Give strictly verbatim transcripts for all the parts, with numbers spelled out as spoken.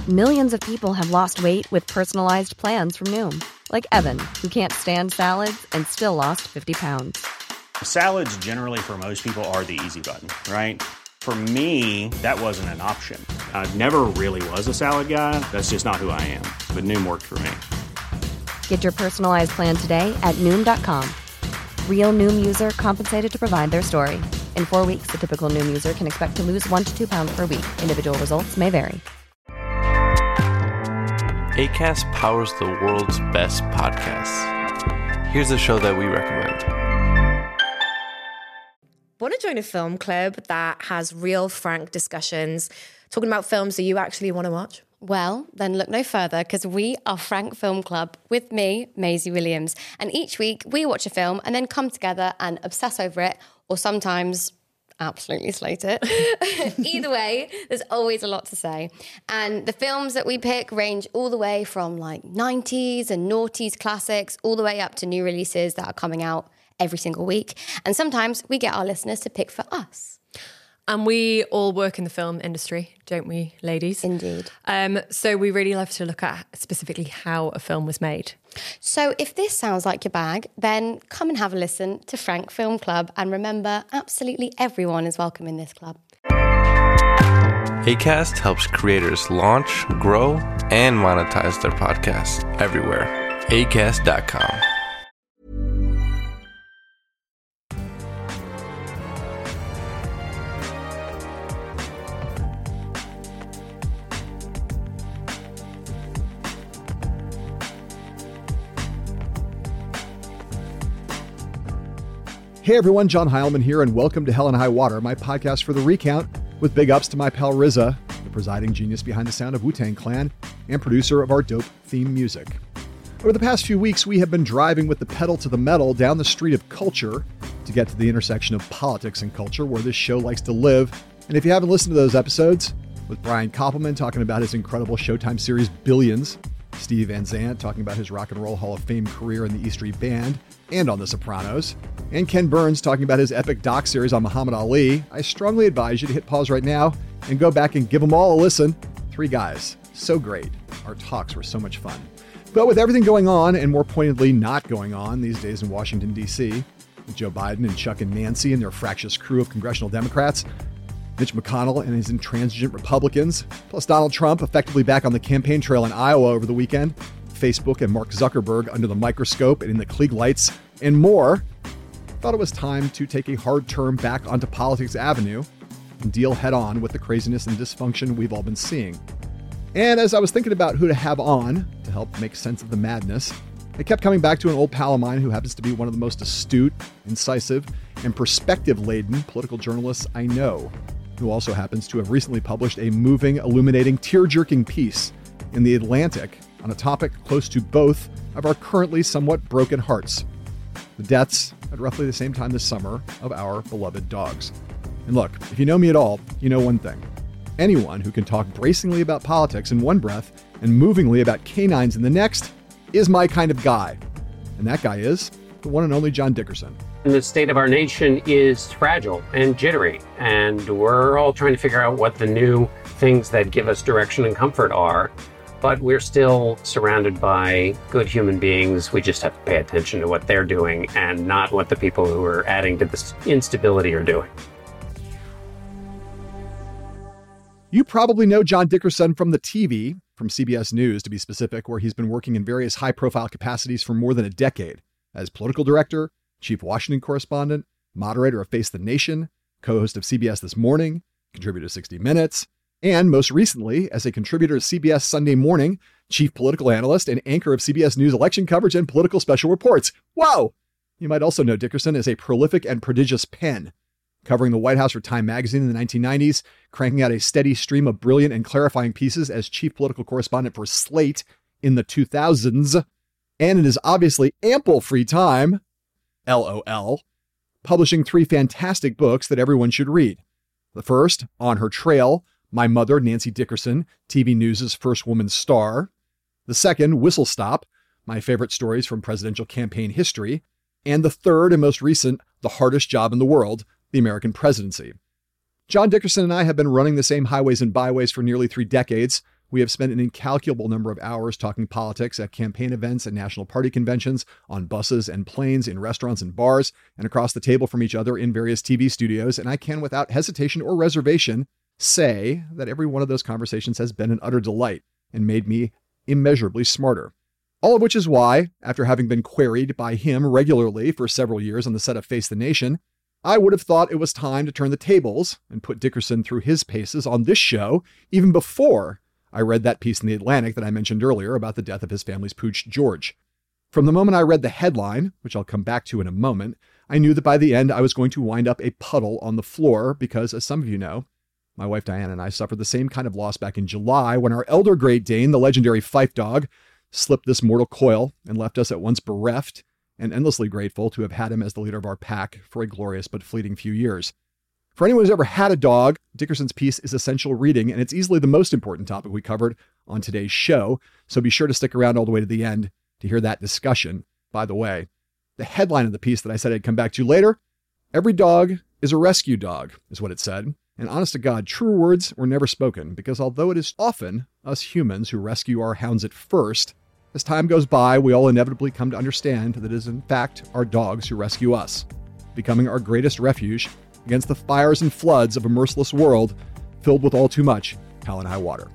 Millions of people have lost weight with personalized plans from Noom. Like Evan, who can't stand salads and still lost fifty pounds. Salads generally for most people are the easy button, right? For me, that wasn't an option. I never really was a salad guy. That's just not who I am. But Noom worked for me. Get your personalized plan today at Noom dot com. Real Noom user compensated to provide their story. In four weeks, the typical Noom user can expect to lose one to two pounds per week. Individual results may vary. Acast powers the world's best podcasts. Here's a show that we recommend. Want to join a film club that has real, frank discussions, talking about films that you actually want to watch? Well, then look no further, because we are Frank Film Club with me, Maisie Williams. And each week we watch a film and then come together and obsess over it, or sometimes absolutely slate it. Either way, there's always a lot to say. And the films that we pick range all the way from like nineties and noughties classics, all the way up to new releases that are coming out every single week. And sometimes we get our listeners to pick for us. And we all work in the film industry, don't we, ladies? Indeed. Um, so we really love to look at specifically how a film was made. So if this sounds like your bag, then come and have a listen to Frank Film Club. And remember, absolutely everyone is welcome in this club. Acast helps creators launch, grow, and monetize their podcasts everywhere. acast dot com. Hey everyone, John Heilman here, and welcome to Hell and High Water, my podcast for The Recount, with big ups to my pal R Z A, the presiding genius behind the sound of Wu-Tang Clan and producer of our dope theme music. Over the past few weeks, we have been driving with the pedal to the metal down the street of culture to get to the intersection of politics and culture, where this show likes to live. And if you haven't listened to those episodes, with Brian Koppelman talking about his incredible Showtime series Billions, Steve Van Zandt talking about his Rock and Roll Hall of Fame career in the E Street Band and on The Sopranos, and Ken Burns talking about his epic doc series on Muhammad Ali, I strongly advise you to hit pause right now and go back and give them all a listen. Three guys. So great. Our talks were so much fun. But with everything going on, and more pointedly not going on these days in Washington, D C, with Joe Biden and Chuck and Nancy and their fractious crew of congressional Democrats, Mitch McConnell and his intransigent Republicans, plus Donald Trump effectively back on the campaign trail in Iowa over the weekend, Facebook and Mark Zuckerberg under the microscope and in the Klieg lights, and more, thought it was time to take a hard turn back onto Politics Avenue and deal head-on with the craziness and dysfunction we've all been seeing. And as I was thinking about who to have on to help make sense of the madness, I kept coming back to an old pal of mine who happens to be one of the most astute, incisive, and perspective-laden political journalists I know, who also happens to have recently published a moving, illuminating, tear-jerking piece in The Atlantic on a topic close to both of our currently somewhat broken hearts: the deaths at roughly the same time this summer of our beloved dogs. And look, if you know me at all, you know one thing. Anyone who can talk bracingly about politics in one breath and movingly about canines in the next is my kind of guy. And that guy is the one and only John Dickerson. The state of our nation is fragile and jittery, and we're all trying to figure out what the new things that give us direction and comfort are. But we're still surrounded by good human beings. We just have to pay attention to what they're doing and not what the people who are adding to this instability are doing. You probably know John Dickerson from the T V, from C B S News to be specific, where he's been working in various high-profile capacities for more than a decade as political director, chief Washington correspondent, moderator of Face the Nation, co-host of C B S This Morning, contributor to sixty minutes, and most recently as a contributor to C B S Sunday Morning, chief political analyst and anchor of C B S News election coverage and political special reports. Whoa! You might also know Dickerson as a prolific and prodigious pen, covering the White House for Time magazine in the nineteen nineties, cranking out a steady stream of brilliant and clarifying pieces as chief political correspondent for Slate in the two thousands, and in his obviously ample free time, LOL, publishing three fantastic books that everyone should read. The first, On Her Trail, My Mother, Nancy Dickerson, T V News' first woman star. The second, Whistle Stop, My Favorite Stories from Presidential Campaign History. And the third and most recent, The Hardest Job in the World, The American Presidency. John Dickerson and I have been running the same highways and byways for nearly three decades, We have spent an incalculable number of hours talking politics at campaign events and national party conventions, on buses and planes, in restaurants and bars, and across the table from each other in various T V studios. And I can, without hesitation or reservation, say that every one of those conversations has been an utter delight and made me immeasurably smarter. All of which is why, after having been queried by him regularly for several years on the set of Face the Nation, I would have thought it was time to turn the tables and put Dickerson through his paces on this show, even before I read that piece in The Atlantic that I mentioned earlier about the death of his family's pooch, George. From the moment I read the headline, which I'll come back to in a moment, I knew that by the end I was going to wind up a puddle on the floor because, as some of you know, my wife Diana and I suffered the same kind of loss back in July when our elder Great Dane, the legendary Fife dog, slipped this mortal coil and left us at once bereft and endlessly grateful to have had him as the leader of our pack for a glorious but fleeting few years. For anyone who's ever had a dog, Dickerson's piece is essential reading, and it's easily the most important topic we covered on today's show, so be sure to stick around all the way to the end to hear that discussion. By the way, the headline of the piece that I said I'd come back to later, "Every dog is a rescue dog," is what it said. And honest to God, truer words were never spoken, because although it is often us humans who rescue our hounds at first, as time goes by, we all inevitably come to understand that it is in fact our dogs who rescue us, becoming our greatest refuge against the fires and floods of a merciless world filled with all too much hell and high water.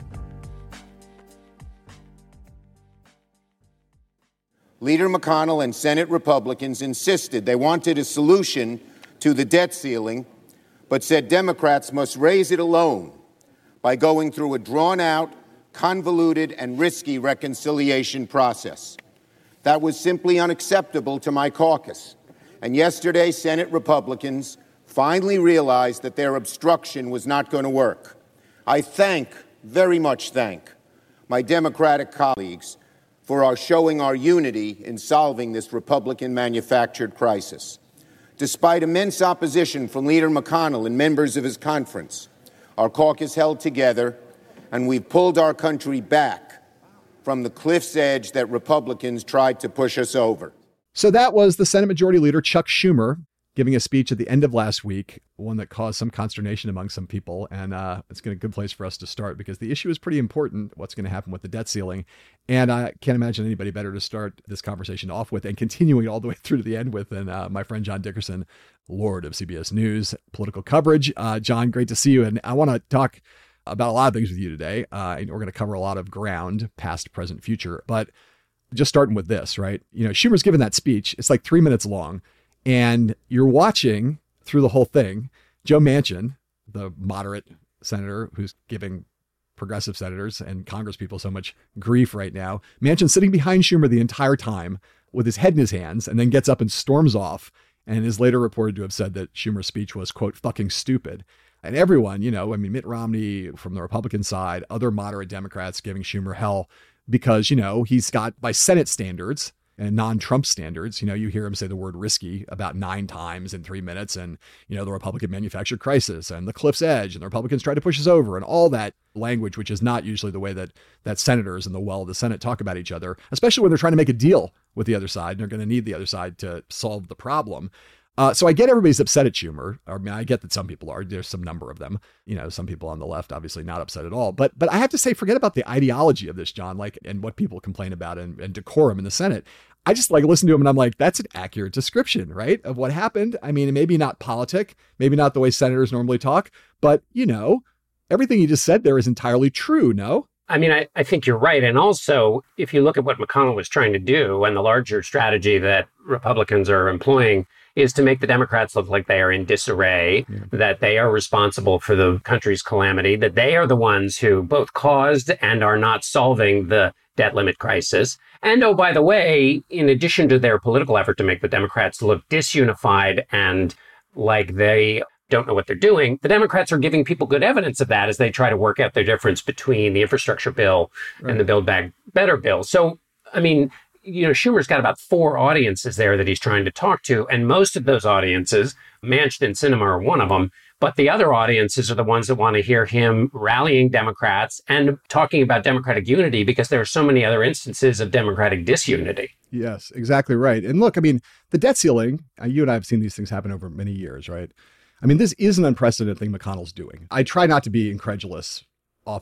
Leader McConnell and Senate Republicans insisted they wanted a solution to the debt ceiling, but said Democrats must raise it alone by going through a drawn-out, convoluted, and risky reconciliation process. That was simply unacceptable to my caucus. And yesterday, Senate Republicans finally realized that their obstruction was not going to work. I thank, very much thank, my Democratic colleagues for our showing our unity in solving this Republican-manufactured crisis. Despite immense opposition from Leader McConnell and members of his conference, our caucus held together, and we've pulled our country back from the cliff's edge that Republicans tried to push us over. So that was the Senate Majority Leader Chuck Schumer giving a speech at the end of last week, one that caused some consternation among some people. And uh, it's a good place for us to start because the issue is pretty important, what's going to happen with the debt ceiling. And I can't imagine anybody better to start this conversation off with and continuing all the way through to the end with than uh, my friend John Dickerson, Lord of C B S News political coverage. Uh, John, great to see you. And I want to talk about a lot of things with you today. Uh, and we're going to cover a lot of ground, past, present, future. But just starting with this, right? You know, Schumer's given that speech. It's like three minutes long. And you're watching through the whole thing, Joe Manchin, the moderate senator who's giving progressive senators and congresspeople so much grief right now. Manchin sitting behind Schumer the entire time with his head in his hands and then gets up and storms off and is later reported to have said that Schumer's speech was, quote, fucking stupid. And everyone, you know, I mean, Mitt Romney from the Republican side, other moderate Democrats giving Schumer hell because, you know, he's got, by Senate standards, and non-Trump standards, you know, you hear him say the word risky about nine times in three minutes and, you know, the Republican manufactured crisis and the cliff's edge and the Republicans try to push us over and all that language, which is not usually the way that that senators in the well of the Senate talk about each other, especially when they're trying to make a deal with the other side and they're going to need the other side to solve the problem. Uh, so I get everybody's upset at Schumer. I mean, I get that some people are. There's some number of them. You know, some people on the left obviously not upset at all. But but I have to say, forget about the ideology of this, John, like, and what people complain about and, and decorum in the Senate. I just like listen to him and I'm like, that's an accurate description, right, of what happened. I mean, maybe not politic, maybe not the way senators normally talk, but, you know, everything you just said there is entirely true, no? I mean, I, I think you're right. And also, if you look at what McConnell was trying to do and the larger strategy that Republicans are employing is to make the Democrats look like they are in disarray, yeah. that they are responsible for the country's calamity, that they are the ones who both caused and are not solving the debt limit crisis. And oh, by the way, in addition to their political effort to make the Democrats look disunified and like they don't know what they're doing, the Democrats are giving people good evidence of that as they try to work out their difference between the infrastructure bill right. and the Build Back Better bill. So, I mean, you know, Schumer's got about four audiences there that he's trying to talk to. And most of those audiences, Manchin and Sinema are one of them. But the other audiences are the ones that want to hear him rallying Democrats and talking about Democratic unity because there are so many other instances of Democratic disunity. Yes, exactly right. And look, I mean, the debt ceiling, uh, you and I have seen these things happen over many years, right? I mean, this is an unprecedented thing McConnell's doing. I try not to be incredulous often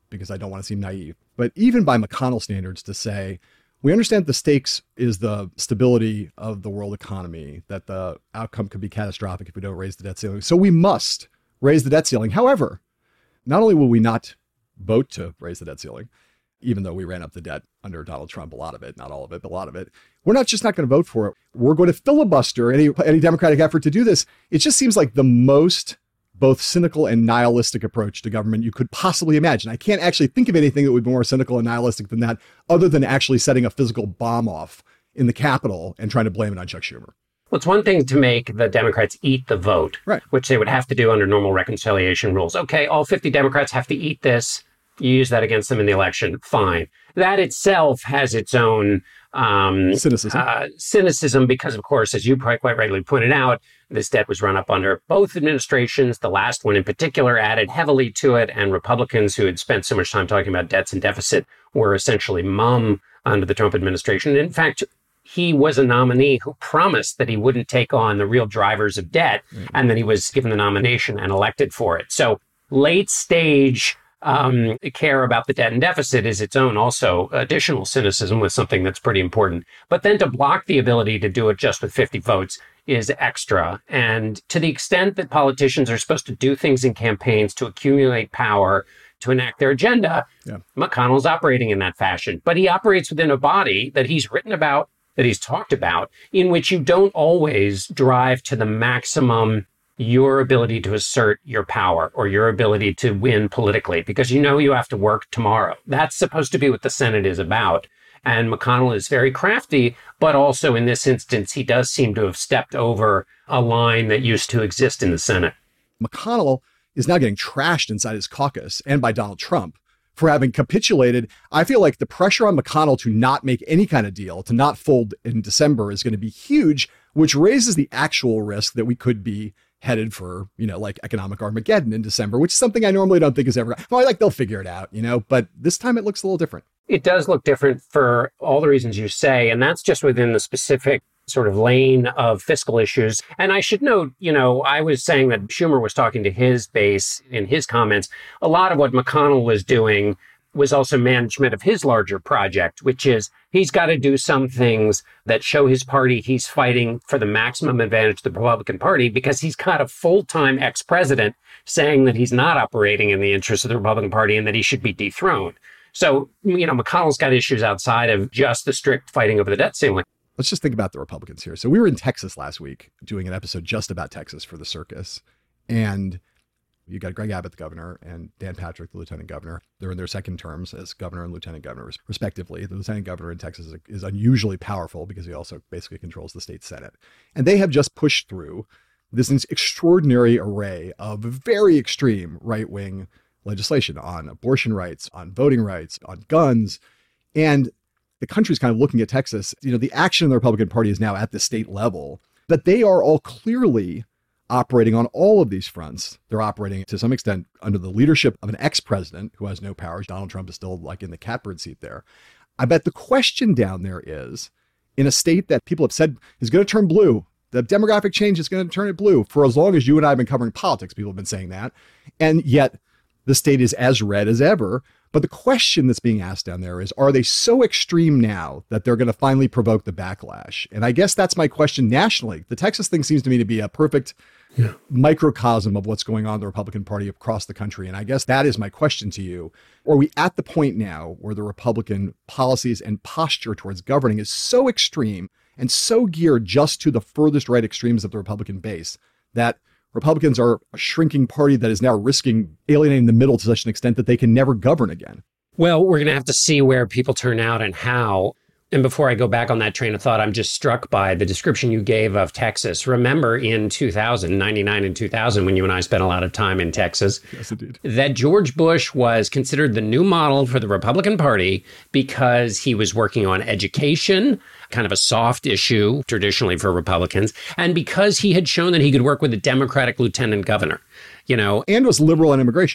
because I don't want to seem naive, but even by McConnell standards to say, we understand the stakes is the stability of the world economy, that the outcome could be catastrophic if we don't raise the debt ceiling. So we must raise the debt ceiling. However, not only will we not vote to raise the debt ceiling, even though we ran up the debt under Donald Trump, a lot of it, not all of it, but a lot of it, we're not just not going to vote for it. We're going to filibuster any, any Democratic effort to do this. It just seems like the most both cynical and nihilistic approach to government you could possibly imagine. I can't actually think of anything that would be more cynical and nihilistic than that, other than actually setting a physical bomb off in the Capitol and trying to blame it on Chuck Schumer. Well, it's one thing to make the Democrats eat the vote, right, which they would have to do under normal reconciliation rules. Okay, all fifty Democrats have to eat this. You use that against them in the election. Fine. That itself has its own um, cynicism. Uh, cynicism, because, of course, as you quite, quite rightly pointed out, this debt was run up under both administrations. The last one in particular added heavily to it. And Republicans who had spent so much time talking about debts and deficit were essentially mum under the Trump administration. In fact, he was a nominee who promised that he wouldn't take on the real drivers of debt. Mm-hmm. And then he was given the nomination and elected for it. So late stage Um, care about the debt and deficit is its own also additional cynicism with something that's pretty important. But then to block the ability to do it just with fifty votes is extra. And to the extent that politicians are supposed to do things in campaigns to accumulate power, to enact their agenda, yeah. McConnell's operating in that fashion. But he operates within a body that he's written about, that he's talked about, in which you don't always drive to the maximum your ability to assert your power or your ability to win politically, because you know you have to work tomorrow. That's supposed to be what the Senate is about. And McConnell is very crafty, but also in this instance, he does seem to have stepped over a line that used to exist in the Senate. McConnell is now getting trashed inside his caucus and by Donald Trump for having capitulated. I feel like the pressure on McConnell to not make any kind of deal, to not fold in December, is going to be huge, which raises the actual risk that we could be headed for, you know, like economic Armageddon in December, which is something I normally don't think is ever, well, like they'll figure it out, you know, but this time it looks a little different. It does look different for all the reasons you say, and that's just within the specific sort of lane of fiscal issues. And I should note, you know, I was saying that Schumer was talking to his base in his comments. A lot of what McConnell was doing was also management of his larger project, which is he's got to do some things that show his party he's fighting for the maximum advantage of the Republican Party, because he's got a full-time ex-president saying that he's not operating in the interest of the Republican Party and that he should be dethroned. So, you know, McConnell's got issues outside of just the strict fighting over the debt ceiling. Let's just think about the Republicans here. So we were in Texas last week doing an episode just about Texas for the circus. And you got Greg Abbott, the governor, and Dan Patrick, the lieutenant governor. They're in their second terms as governor and lieutenant governor, respectively. The lieutenant governor in Texas is, is unusually powerful because he also basically controls the state Senate. And they have just pushed through this extraordinary array of very extreme right-wing legislation on abortion rights, on voting rights, on guns. And the country's kind of looking at Texas. You know, the action in the Republican Party is now at the state level, but they are all clearly operating on all of these fronts. They're operating to some extent under the leadership of an ex-president who has no power. Donald Trump is still like in the catbird seat there. I bet the question down there is, in a state that people have said is going to turn blue, the demographic change is going to turn it blue for as long as you and I have been covering politics, people have been saying that. And yet the state is as red as ever. But the question that's being asked down there is, are they so extreme now that they're going to finally provoke the backlash? And I guess that's my question nationally. The Texas thing seems to me to be a perfect yeah. microcosm of what's going on in the Republican Party across the country. And I guess that is my question to you. Are we at the point now where the Republican policies and posture towards governing is so extreme and so geared just to the furthest right extremes of the Republican base that Republicans are a shrinking party that is now risking alienating the middle to such an extent that they can never govern again? Well, we're going to have to see where people turn out and how. And before I go back on that train of thought, I'm just struck by the description you gave of Texas. Remember in two thousand, ninety-nine and two thousand, when you and I spent a lot of time in Texas, yes, indeed, that George Bush was considered the new model for the Republican Party because he was working on education, kind of a soft issue traditionally for Republicans, and because he had shown that he could work with a Democratic lieutenant governor, you know. And was liberal on immigration.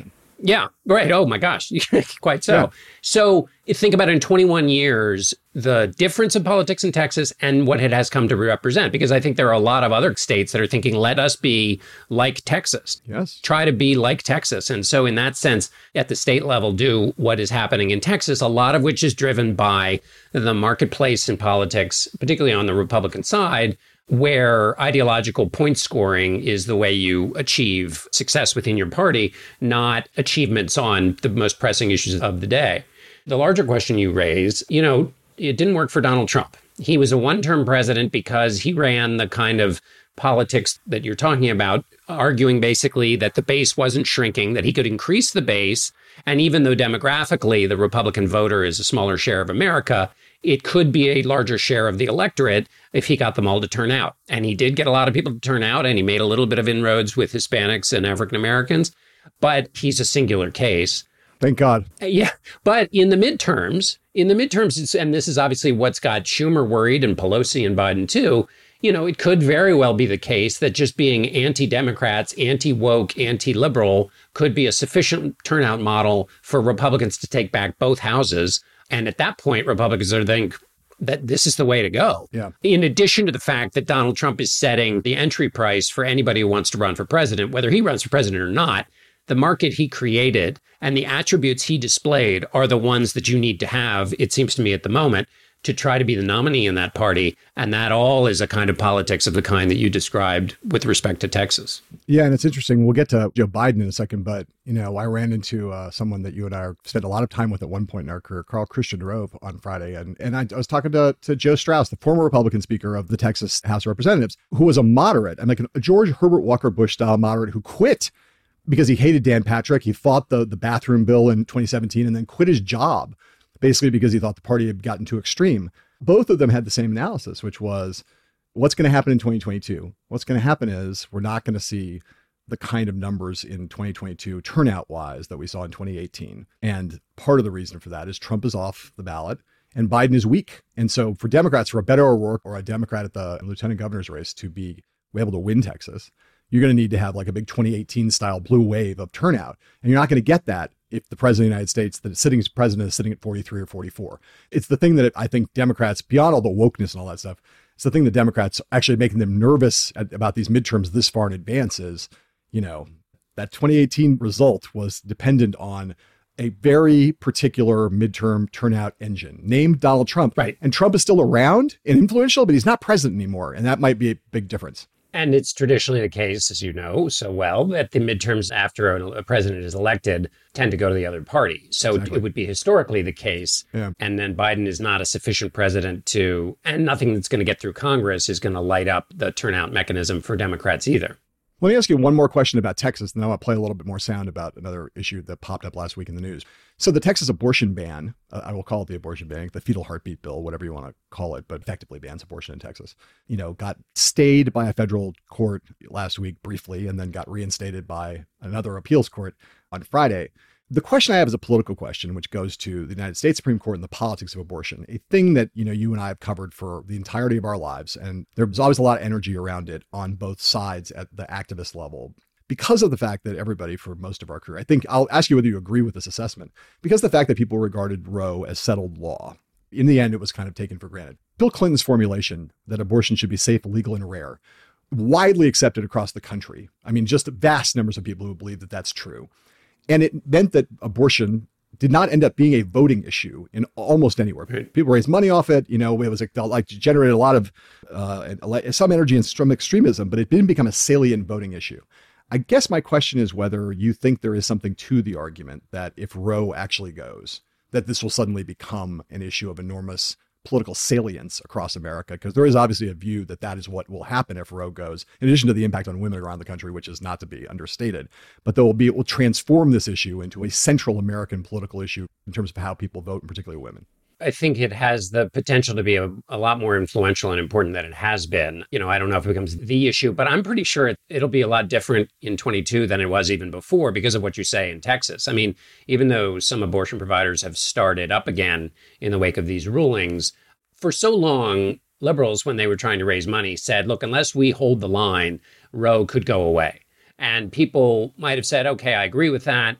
Yeah, right. Oh my gosh, quite so. Yeah. So think about it in twenty-one years, the difference in politics in Texas and what it has come to represent, because I think there are a lot of other states that are thinking, let us be like Texas. Yes. Try to be like Texas. And so in that sense, at the state level, do what is happening in Texas, a lot of which is driven by the marketplace in politics, particularly on the Republican side, where ideological point scoring is the way you achieve success within your party, not achievements on the most pressing issues of the day. The larger question you raise, you know, it didn't work for Donald Trump. He was a one-term president because he ran the kind of politics that you're talking about, arguing basically that the base wasn't shrinking, that he could increase the base. And even though demographically the Republican voter is a smaller share of America, it could be a larger share of the electorate if he got them all to turn out. And he did get a lot of people to turn out, and he made a little bit of inroads with Hispanics and African Americans, but he's a singular case. Thank God. Yeah. But in the midterms, in the midterms, it's, and this is obviously what's got Schumer worried and Pelosi and Biden too, you know, it could very well be the case that just being anti-Democrats, anti-woke, anti-liberal could be a sufficient turnout model for Republicans to take back both houses. And at that point, Republicans are think that this is the way to go. Yeah. In addition to the fact that Donald Trump is setting the entry price for anybody who wants to run for president, whether he runs for president or not, the market he created and the attributes he displayed are the ones that you need to have, it seems to me at the moment, to try to be the nominee in that party. And that all is a kind of politics of the kind that you described with respect to Texas. Yeah, and it's interesting. We'll get to Joe Biden in a second, but, you know, I ran into uh, someone that you and I spent a lot of time with at one point in our career, Carl Christian Rove, on Friday. And, and I, I was talking to, to Joe Strauss, the former Republican Speaker of the Texas House of Representatives, who was a moderate, and like a George Herbert Walker Bush style moderate who quit because he hated Dan Patrick. He fought the, the bathroom bill in twenty seventeen and then quit his job, basically because he thought the party had gotten too extreme. Both of them had the same analysis, which was, what's going to happen in twenty twenty-two? What's going to happen is we're not going to see the kind of numbers in twenty twenty-two turnout wise that we saw in twenty eighteen. And part of the reason for that is Trump is off the ballot and Biden is weak. And so for Democrats, for a Beto O'Rourke or a Democrat at the lieutenant governor's race to be able to win Texas, you're going to need to have like a big twenty eighteen style blue wave of turnout. And you're not going to get that if the president of the United States, the sitting president, is sitting at forty-three or forty-four. It's the thing that I think Democrats, beyond all the wokeness and all that stuff, it's the thing that Democrats actually making them nervous at, about these midterms this far in advance is, you know, that twenty eighteen result was dependent on a very particular midterm turnout engine named Donald Trump. Right. And Trump is still around and influential, but he's not president anymore. And that might be a big difference. And it's traditionally the case, as you know so well, that the midterms after a president is elected tend to go to the other party. So exactly. It would be historically the case. Yeah. And then Biden is not a sufficient president to, and nothing that's going to get through Congress is going to light up the turnout mechanism for Democrats either. Let me ask you one more question about Texas, and then I'll play a little bit more sound about another issue that popped up last week in the news. So the Texas abortion ban, uh, I will call it the abortion ban, the fetal heartbeat bill, whatever you want to call it, but effectively bans abortion in Texas, you know, got stayed by a federal court last week briefly, and then got reinstated by another appeals court on Friday. The question I have is a political question, which goes to the United States Supreme Court and the politics of abortion, a thing that, you know, you and I have covered for the entirety of our lives. And there's always a lot of energy around it on both sides at the activist level because of the fact that everybody, for most of our career, I think I'll ask you whether you agree with this assessment, because of the fact that people regarded Roe as settled law. In the end, it was kind of taken for granted. Bill Clinton's formulation that abortion should be safe, legal, and rare, widely accepted across the country. I mean, just vast numbers of people who believe that that's true. And it meant that abortion did not end up being a voting issue in almost anywhere. People raised money off it. You know, it was like, like generated a lot of uh, some energy and some extremism, but it didn't become a salient voting issue. I guess my question is whether you think there is something to the argument that if Roe actually goes, that this will suddenly become an issue of enormous political salience across America, because there is obviously a view that that is what will happen if Roe goes, in addition to the impact on women around the country, which is not to be understated. But there will be, it will transform this issue into a central American political issue in terms of how people vote, and particularly women. I think it has the potential to be a, a lot more influential and important than it has been. You know, I don't know if it becomes the issue, but I'm pretty sure it, it'll be a lot different in twenty-two than it was even before because of what you say in Texas. I mean, even though some abortion providers have started up again in the wake of these rulings, for so long, liberals, when they were trying to raise money, said, look, unless we hold the line, Roe could go away. And people might have said, okay, I agree with that.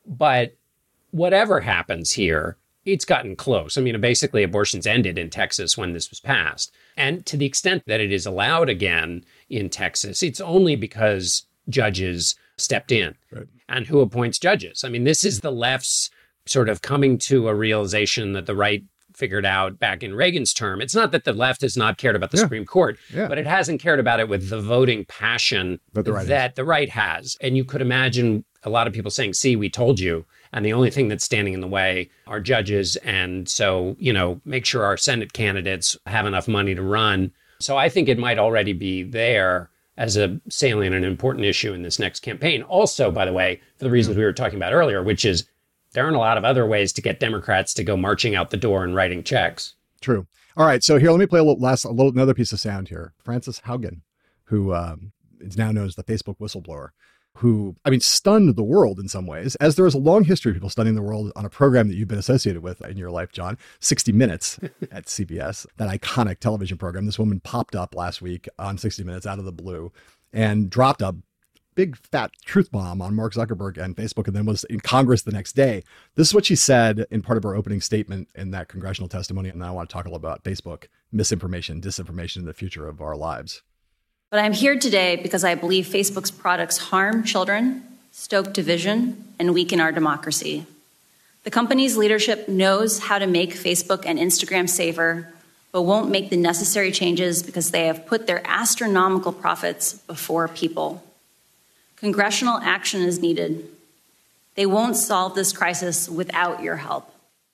But whatever happens here, it's gotten close. I mean, basically abortions ended in Texas when this was passed. And to the extent that it is allowed again in Texas, it's only because judges stepped in. Right. And who appoints judges? I mean, this is the left's sort of coming to a realization that the right figured out back in Reagan's term. It's not that the left has not cared about the yeah. Supreme Court, yeah. but it hasn't cared about it with the voting passion that, the right, that the right has. And you could imagine a lot of people saying, see, we told you. And the only thing that's standing in the way are judges. And so, you know, make sure our Senate candidates have enough money to run. So I think it might already be there as a salient and important issue in this next campaign. Also, by the way, for the reasons we were talking about earlier, which is there aren't a lot of other ways to get Democrats to go marching out the door and writing checks. True. All right. So here, let me play a little last, a little, another piece of sound here. Frances Haugen, who um, is now known as the Facebook whistleblower, who, I mean, stunned the world in some ways, as there is a long history of people stunning the world on a program that you've been associated with in your life, John, sixty minutes at C B S, that iconic television program. This woman popped up last week on sixty minutes out of the blue and dropped a big fat truth bomb on Mark Zuckerberg and Facebook, and then was in Congress the next day. This is what she said in part of her opening statement in that congressional testimony. And I want to talk a little about Facebook, misinformation, disinformation in the future of our lives. But I'm here today because I believe Facebook's products harm children, stoke division, and weaken our democracy. The company's leadership knows how to make Facebook and Instagram safer, but won't make the necessary changes because they have put their astronomical profits before people. Congressional action is needed. They won't solve this crisis without your help.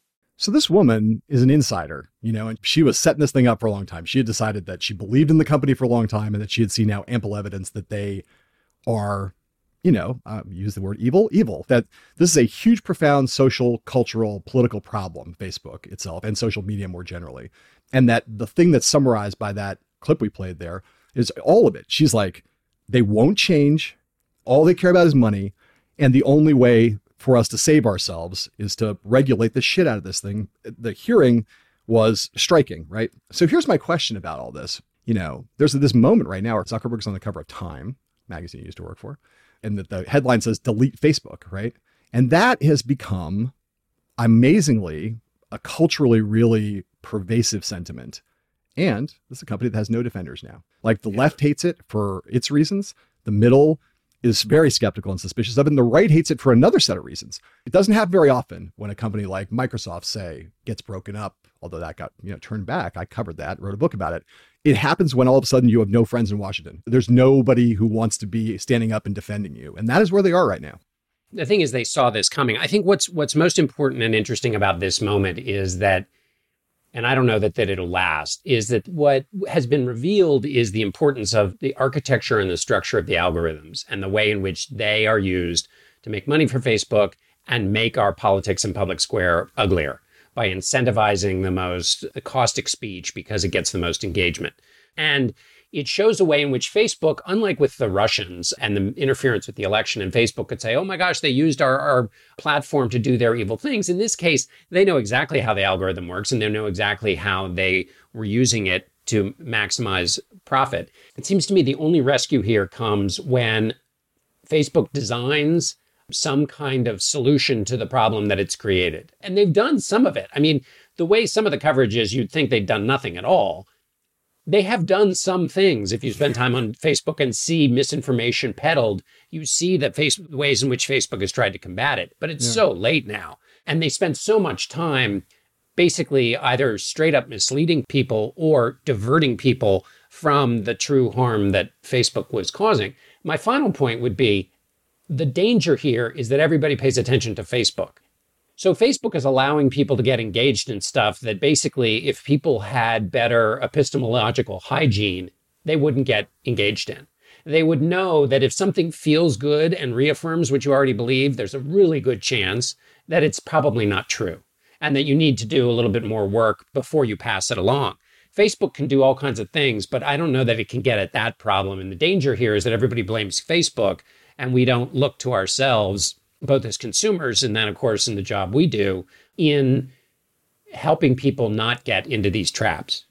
So this woman is an insider, you know, and she was setting this thing up for a long time. She had decided that she believed in the company for a long time and that she had seen now ample evidence that they are, you know, uh, use the word evil, evil, that this is a huge, profound social, cultural, political problem, Facebook itself and social media more generally. And that the thing that's summarized by that clip we played there is all of it. She's like, they won't change. All they care about is money. And the only way for us to save ourselves is to regulate the shit out of this thing. The hearing was striking, right? So here's my question about all this. You know, there's this moment right now where Zuckerberg's on the cover of Time magazine he used to work for, and that the headline says delete Facebook, right? And that has become amazingly a culturally really pervasive sentiment. And this is a company that has no defenders now. Like the left hates it for its reasons. The middle is very skeptical and suspicious of it. And the right hates it for another set of reasons. It doesn't happen very often when a company like Microsoft, say, gets broken up, although that got, you know, turned back. I covered that, wrote a book about it. It happens when all of a sudden you have no friends in Washington. There's nobody who wants to be standing up and defending you. And that is where they are right now. The thing is, they saw this coming. I think what's what's most important and interesting about this moment is that, and I don't know that, that it'll last, is that what has been revealed is the importance of the architecture and the structure of the algorithms and the way in which they are used to make money for Facebook and make our politics and public square uglier by incentivizing the most caustic speech because it gets the most engagement. And it shows a way in which Facebook, unlike with the Russians and the interference with the election, and Facebook could say, oh my gosh, they used our, our platform to do their evil things. In this case, they know exactly how the algorithm works and they know exactly how they were using it to maximize profit. It seems to me the only rescue here comes when Facebook designs some kind of solution to the problem that it's created. And they've done some of it. I mean, the way some of the coverage is, you'd think they'd done nothing at all. They have done some things. If you spend time on Facebook and see misinformation peddled, you see that face, the ways in which Facebook has tried to combat it. But it's yeah. so late now. And they spend so much time basically either straight up misleading people or diverting people from the true harm that Facebook was causing. My final point would be, the danger here is that everybody pays attention to Facebook. So Facebook is allowing people to get engaged in stuff that basically, if people had better epistemological hygiene, they wouldn't get engaged in. They would know that if something feels good and reaffirms what you already believe, there's a really good chance that it's probably not true and that you need to do a little bit more work before you pass it along. Facebook can do all kinds of things, but I don't know that it can get at that problem. And the danger here is that everybody blames Facebook and we don't look to ourselves, both as consumers and then, of course, in the job we do, in helping people not get into these traps.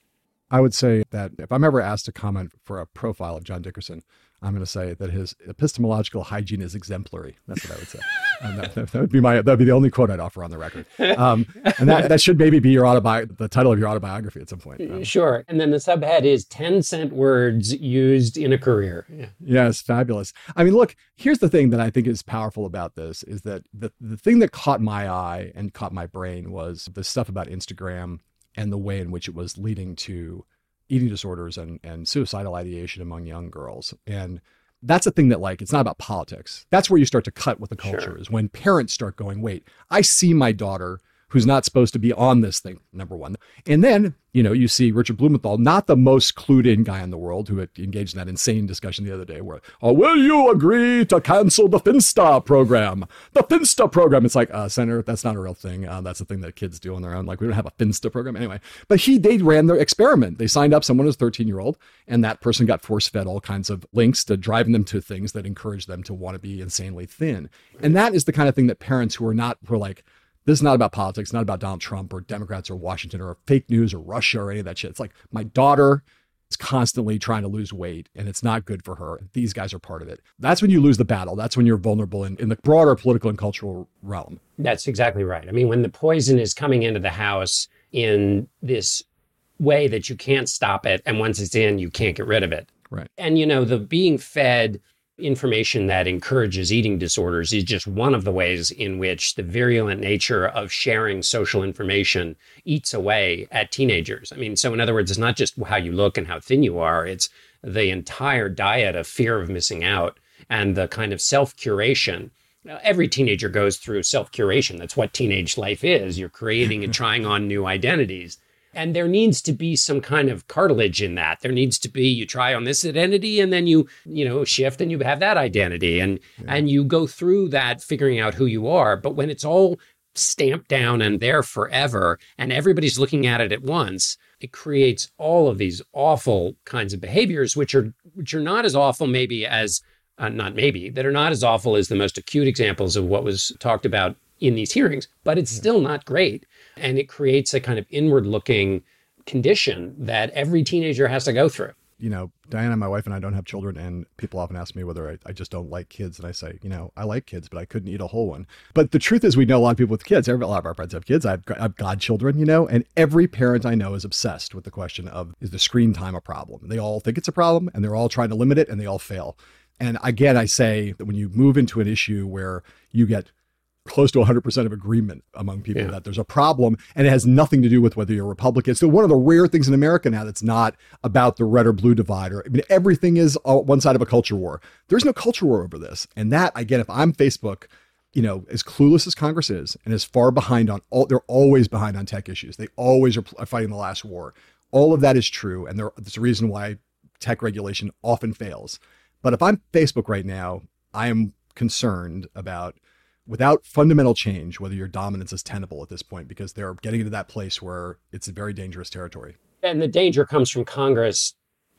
I would say that if I'm ever asked to comment for a profile of John Dickerson, I'm going to say that his epistemological hygiene is exemplary. That's what I would say. And that, that would be my that would be the only quote I'd offer on the record. Um, and that, that should maybe be your autobi- the title of your autobiography at some point. Um, sure. And then the subhead is ten cent words used in a career. Yeah. Yes, fabulous. I mean, look, here's the thing that I think is powerful about this is that the, the thing that caught my eye and caught my brain was the stuff about Instagram and the way in which it was leading to eating disorders and, and suicidal ideation among young girls. And that's a thing that, like, it's not about politics. That's where you start to cut with the culture, sure. is when parents start going, wait, I see my daughter who's not supposed to be on this thing, number one. And then, you know, you see Richard Blumenthal, not the most clued in guy in the world, who had engaged in that insane discussion the other day where, oh, will you agree to cancel the Finsta program? The Finsta program. It's like, uh, Senator, that's not a real thing. Uh, that's a thing that kids do on their own. Like, we don't have a Finsta program anyway. But he, they ran their experiment. They signed up someone who's thirteen year old, and that person got force fed all kinds of links to driving them to things that encourage them to want to be insanely thin. And that is the kind of thing that parents who are not, who are like, this is not about politics, not about Donald Trump or Democrats or Washington or fake news or Russia or any of that shit. It's like, my daughter is constantly trying to lose weight and it's not good for her. These guys are part of it. That's when you lose the battle. That's when you're vulnerable in, in the broader political and cultural realm. That's exactly right. I mean, when the poison is coming into the house in this way that you can't stop it, and once it's in, you can't get rid of it. Right. And, you know, the being fed information that encourages eating disorders is just one of the ways in which the virulent nature of sharing social information eats away at teenagers. I mean, so in other words, it's not just how you look and how thin you are, it's the entire diet of fear of missing out and the kind of self-curation. Every teenager goes through self-curation. That's what teenage life is. You're creating and trying on new identities. And there needs to be some kind of cartilage in that. There needs to be, you try on this identity and then you, you know, shift and you have that identity and, yeah. and you go through that figuring out who you are. But when it's all stamped down and there forever and everybody's looking at it at once, it creates all of these awful kinds of behaviors, which are, which are not as awful maybe as, uh, not maybe, that are not as awful as the most acute examples of what was talked about in these hearings, but it's still not great. And it creates a kind of inward-looking condition that every teenager has to go through. You know, Diana, my wife, and I don't have children, and people often ask me whether I, I just don't like kids. And I say, you know, I like kids, but I couldn't eat a whole one. But the truth is, we know a lot of people with kids. Every, a lot of our friends have kids. I have, I have godchildren, you know, and every parent I know is obsessed with the question of, is the screen time a problem? They all think it's a problem, and they're all trying to limit it, and they all fail. And again, I say that when you move into an issue where you get close to one hundred percent of agreement among people yeah. that there's a problem, and it has nothing to do with whether you're a Republican. So one of the rare things in America now that's not about the red or blue divide, or I mean, everything is one side of a culture war. There's no culture war over this. And that, again, if I'm Facebook, you know, as clueless as Congress is and as far behind on all, they're always behind on tech issues. They always are fighting the last war. All of that is true. And there, there's a reason why tech regulation often fails. But if I'm Facebook right now, I am concerned about, without fundamental change, whether your dominance is tenable at this point, because they're getting into that place where it's a very dangerous territory. And the danger comes from Congress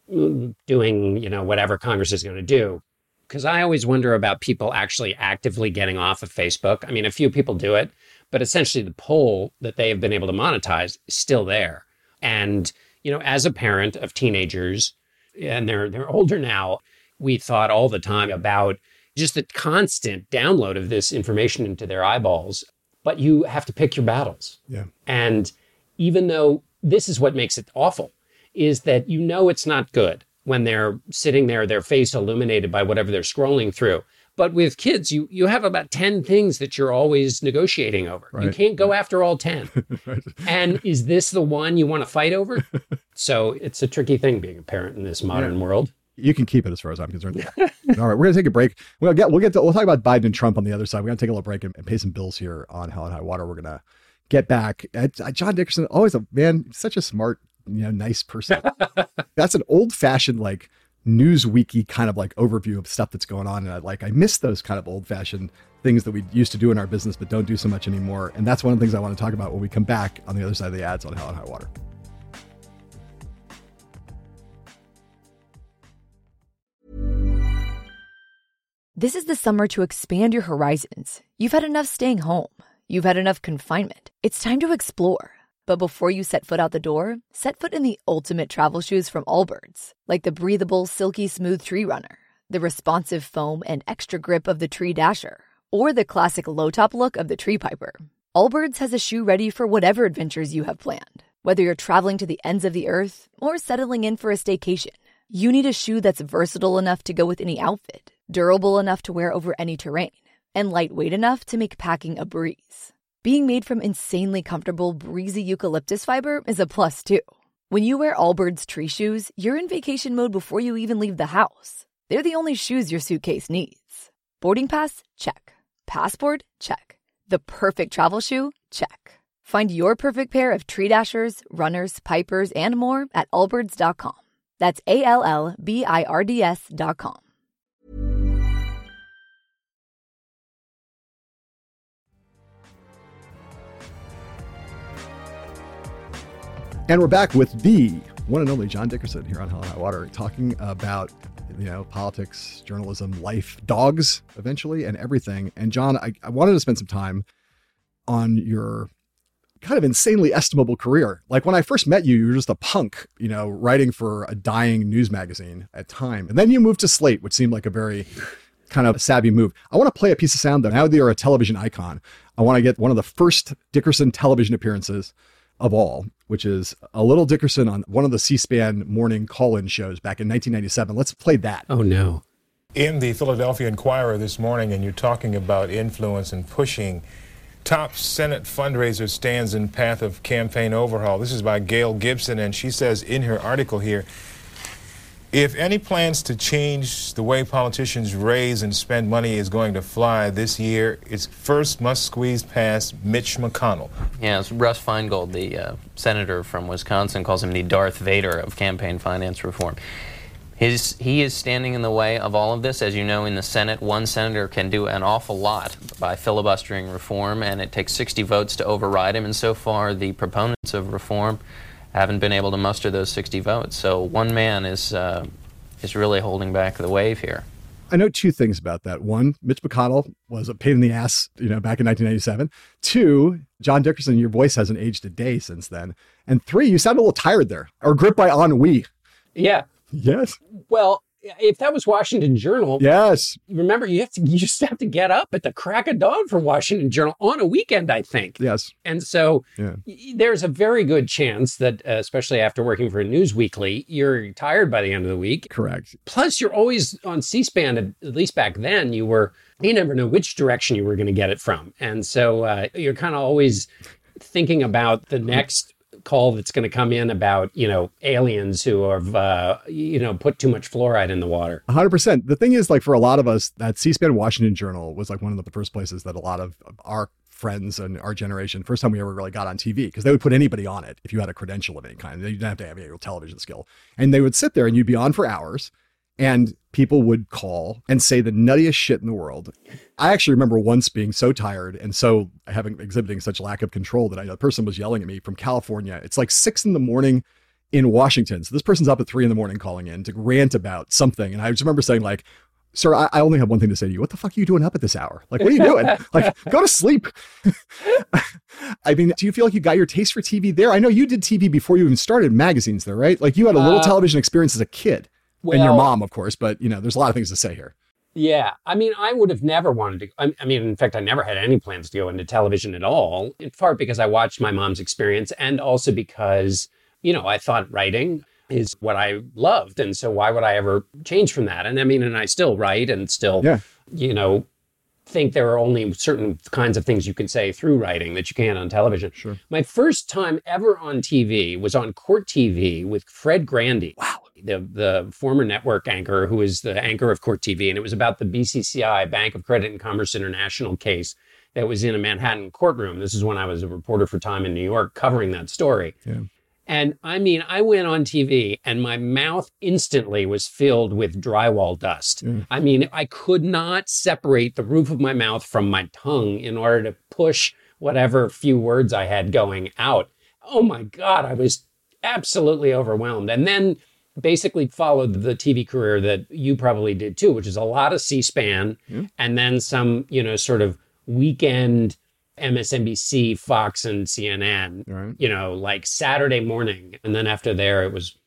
doing, you know, whatever Congress is going to do. Because I always wonder about people actually actively getting off of Facebook. I mean, a few people do it, but essentially the poll that they have been able to monetize is still there. And, you know, as a parent of teenagers, and they're they're older now, we thought all the time about just the constant download of this information into their eyeballs. But you have to pick your battles. Yeah. And even though this is what makes it awful, is that you know it's not good when they're sitting there, their face illuminated by whatever they're scrolling through. But with kids, you you have about ten things that you're always negotiating over. Right. You can't go after all ten. Right. And is this the one you want to fight over? So it's a tricky thing being a parent in this modern yeah. world. You can keep it as far as I'm concerned. All right, we're gonna take a break. We'll get we'll get to, we'll talk about Biden and Trump on the other side. We're gonna take a little break and, and pay some bills here on Hell and High Water. We're gonna get back. At, uh, John Dickerson, always a man, such a smart, you know, nice person. That's an old fashioned like Newsweeky kind of like overview of stuff that's going on, and I like I miss those kind of old fashioned things that we used to do in our business, but don't do so much anymore. And that's one of the things I want to talk about when we come back on the other side of the ads on Hell and High Water. This is the summer to expand your horizons. You've had enough staying home. You've had enough confinement. It's time to explore. But before you set foot out the door, set foot in the ultimate travel shoes from Allbirds, like the breathable, silky smooth Tree Runner, the responsive foam and extra grip of the Tree Dasher, or the classic low-top look of the Tree Piper. Allbirds has a shoe ready for whatever adventures you have planned. Whether you're traveling to the ends of the earth or settling in for a staycation, you need a shoe that's versatile enough to go with any outfit, durable enough to wear over any terrain, and lightweight enough to make packing a breeze. Being made from insanely comfortable, breezy eucalyptus fiber is a plus, too. When you wear Allbirds tree shoes, you're in vacation mode before you even leave the house. They're the only shoes your suitcase needs. Boarding pass? Check. Passport? Check. The perfect travel shoe? Check. Find your perfect pair of Tree Dashers, Runners, Pipers, and more at allbirds dot com. That's A L L B I R D S dot com. And we're back with the one and only John Dickerson here on Hell and High Water, talking about, you know, politics, journalism, life, dogs, eventually, and everything. And John, I, I wanted to spend some time on your kind of insanely estimable career. Like when I first met you, you were just a punk, you know, writing for a dying news magazine at Time. And then you moved to Slate, which seemed like a very kind of savvy move. I want to play a piece of sound though. Now that you're a television icon, I want to get one of the first Dickerson television appearances of all, which is a little Dickerson on one of the C-SPAN morning call-in shows back in nineteen ninety-seven. Let's play that. Oh, no. In the Philadelphia Inquirer this morning, and you're talking about influence and pushing. Top Senate fundraiser stands in path of campaign overhaul. This is by Gail Gibson, and she says in her article here, if any plans to change the way politicians raise and spend money is going to fly this year, it's first must squeeze past Mitch McConnell. Yeah, it's Russ Feingold, the uh, senator from Wisconsin, calls him the Darth Vader of campaign finance reform. His, he is standing in the way of all of this. As you know, in the Senate, one senator can do an awful lot by filibustering reform, and it takes sixty votes to override him. And so far, the proponents of reform haven't been able to muster those sixty votes. So one man is uh, is really holding back the wave here. I know two things about that. One, Mitch McConnell was a pain in the ass, you know, back in nineteen ninety-seven. Two, John Dickerson, your voice hasn't aged a day since then. And three, you sound a little tired there, or gripped by ennui. Yeah. Yes. Well, if that was Washington Journal, yes. Remember, you have to you just have to get up at the crack of dawn for Washington Journal on a weekend, I think. Yes. And so yeah. there's a very good chance that, uh, especially after working for a news weekly, you're tired by the end of the week. Correct. Plus, you're always on C-SPAN. At, at least back then, you were you never know which direction you were going to get it from, and so uh, you're kind of always thinking about the next call that's going to come in about, you know, aliens who have, uh, you know, put too much fluoride in the water. one hundred percent. The thing is, like, for a lot of us, that C-SPAN Washington Journal was like one of the first places that a lot of our friends and our generation, first time we ever really got on T V, because they would put anybody on it if you had a credential of any kind. You didn't have to have any television skill. And they would sit there and you'd be on for hours. And people would call and say the nuttiest shit in the world. I actually remember once being so tired and so having exhibiting such lack of control that I, a person was yelling at me from California. It's like six in the morning in Washington. So this person's up at three in the morning calling in to rant about something. And I just remember saying, like, sir, I, I only have one thing to say to you. What the fuck are you doing up at this hour? Like, what are you doing? Like, go to sleep. I mean, do you feel like you got your taste for T V there? I know you did T V before you even started magazines there, right? Like, you had a little uh, television experience as a kid. Well, and your mom, of course, but, you know, there's a lot of things to say here. Yeah. I mean, I would have never wanted to. I, I mean, in fact, I never had any plans to go into television at all, in part because I watched my mom's experience and also because, you know, I thought writing is what I loved. And so why would I ever change from that? And I mean, and I still write and still, yeah. you know, think there are only certain kinds of things you can say through writing that you can't on television. Sure. My first time ever on T V was on Court T V with Fred Grandy. Wow. The the former network anchor who is the anchor of Court T V. And it was about the B C C I, Bank of Credit and Commerce International case that was in a Manhattan courtroom. This is when I was a reporter for Time in New York covering that story. Yeah. And I mean, I went on T V and my mouth instantly was filled with drywall dust. Mm. I mean, I could not separate the roof of my mouth from my tongue in order to push whatever few words I had going out. Oh my God, I was absolutely overwhelmed. And then basically followed the T V career that you probably did too, which is a lot of C-SPAN mm. and then some, you know, sort of weekend M S N B C, Fox, and C N N, right. you know, like Saturday morning. And then after there, it was,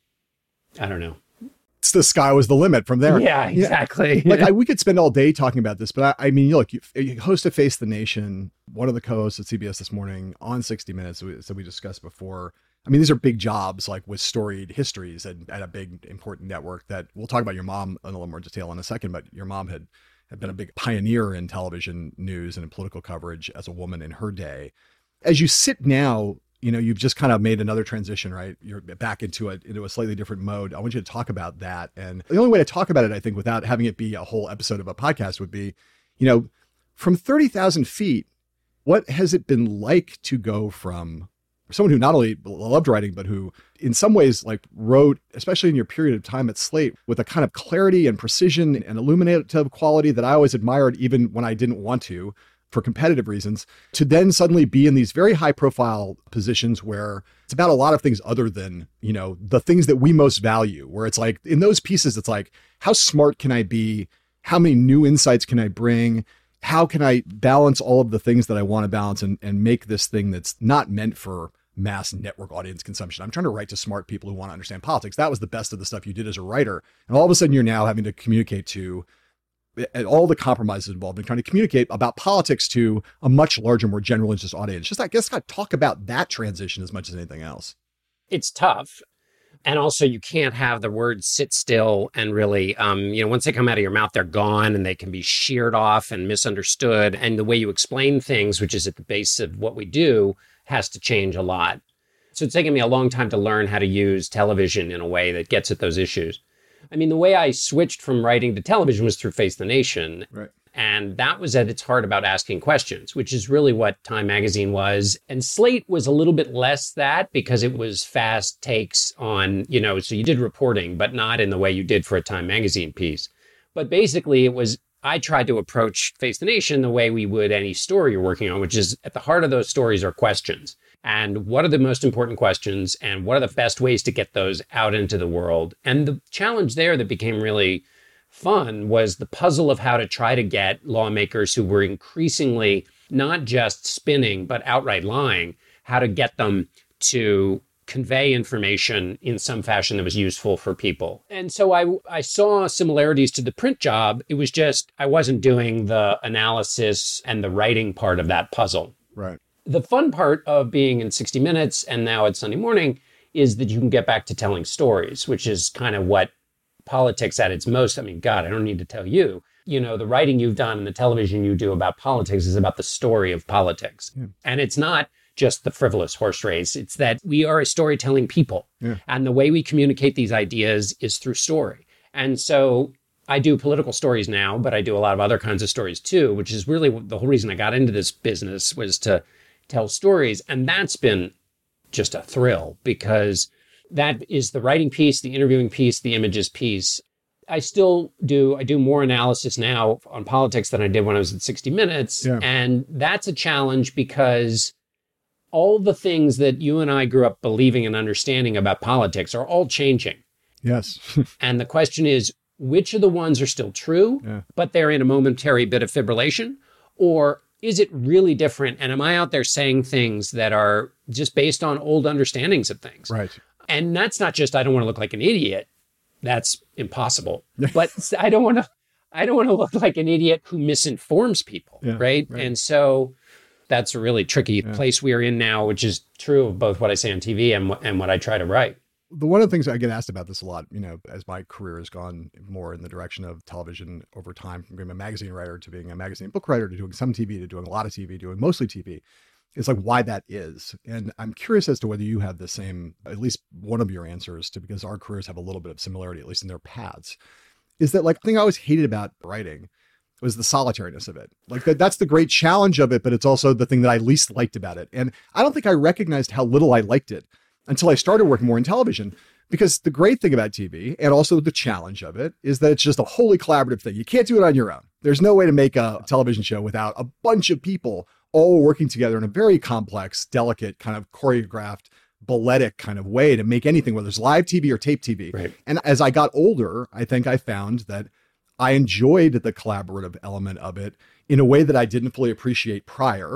I don't know. It's the sky was the limit from there. Yeah, exactly. Yeah. Like I, we could spend all day talking about this, but I, I mean, look, you, you host a Face the Nation, one of the co-hosts at C B S This Morning on sixty minutes, so we discussed before. I mean, these are big jobs, like with storied histories and at a big, important network that we'll talk about your mom in a little more detail in a second, but your mom had, had been a big pioneer in television news and in political coverage as a woman in her day. As you sit now, you know, you've just kind of made another transition, right? You're back into a, into a slightly different mode. I want you to talk about that. And the only way to talk about it, I think, without having it be a whole episode of a podcast would be, you know, from thirty thousand feet, what has it been like to go from someone who not only loved writing, but who in some ways like wrote, especially in your period of time at Slate, with a kind of clarity and precision and illuminative quality that I always admired, even when I didn't want to, for competitive reasons, to then suddenly be in these very high profile positions where it's about a lot of things other than, you know, the things that we most value, where it's like in those pieces, it's like, how smart can I be? How many new insights can I bring? How can I balance all of the things that I want to balance and, and make this thing that's not meant for mass network audience consumption? I'm trying to write to smart people who want to understand politics. That was the best of the stuff you did as a writer. And all of a sudden you're now having to communicate to and all the compromises involved in trying to communicate about politics to a much larger, more general interest audience. Just, I guess, kind of talk about that transition as much as anything else. It's tough. And also you can't have the words sit still and really, um, you know, once they come out of your mouth, they're gone and they can be sheared off and misunderstood. And the way you explain things, which is at the base of what we do, has to change a lot. So it's taken me a long time to learn how to use television in a way that gets at those issues. I mean, the way I switched from writing to television was through Face the Nation. Right. And that was at its heart about asking questions, which is really what Time Magazine was. And Slate was a little bit less that because it was fast takes on, you know, so you did reporting, but not in the way you did for a Time Magazine piece. But basically it was, I tried to approach Face the Nation the way we would any story you're working on, which is at the heart of those stories are questions. And what are the most important questions and what are the best ways to get those out into the world? And the challenge there that became really fun was the puzzle of how to try to get lawmakers who were increasingly not just spinning, but outright lying, how to get them to convey information in some fashion that was useful for people. And so I, I saw similarities to the print job. It was just, I wasn't doing the analysis and the writing part of that puzzle. Right. The fun part of being in sixty minutes and now at Sunday Morning is that you can get back to telling stories, which is kind of what politics at its most. I mean, God, I don't need to tell you, you know, the writing you've done and the television you do about politics is about the story of politics. Yeah. And it's not just the frivolous horse race. It's that we are a storytelling people. Yeah. And the way we communicate these ideas is through story. And so I do political stories now, but I do a lot of other kinds of stories too, which is really the whole reason I got into this business was to tell stories. And that's been just a thrill because that is the writing piece, the interviewing piece, the images piece. I still do, I do more analysis now on politics than I did when I was at sixty minutes. Yeah. And that's a challenge because all the things that you and I grew up believing and understanding about politics are all changing. Yes. And the question is, which of the ones are still true, yeah. but they're in a momentary bit of fibrillation? Or is it really different? And am I out there saying things that are just based on old understandings of things? Right. And that's not just, I don't want to look like an idiot. That's impossible. But I don't want to, I don't want to look like an idiot who misinforms people. Yeah, right? right. And so that's a really tricky Yeah. place we are in now, which is true of both what I say on T V and, wh- and what I try to write. The one of the things I get asked about this a lot, you know, as my career has gone more in the direction of television over time, from being a magazine writer to being a magazine book writer to doing some T V to doing a lot of T V, doing mostly T V, it's like why that is. And I'm curious as to whether you have the same, at least one of your answers to, because our careers have a little bit of similarity, at least in their paths, is that like the thing I always hated about writing was the solitariness of it. Like that, that's the great challenge of it, but it's also the thing that I least liked about it. And I don't think I recognized how little I liked it until I started working more in television, because the great thing about T V and also the challenge of it is that it's just a wholly collaborative thing. You can't do it on your own. There's no way to make a television show without a bunch of people all working together in a very complex, delicate, kind of choreographed, balletic kind of way to make anything, whether it's live T V or tape T V. Right. And as I got older, I think I found that I enjoyed the collaborative element of it in a way that I didn't fully appreciate prior.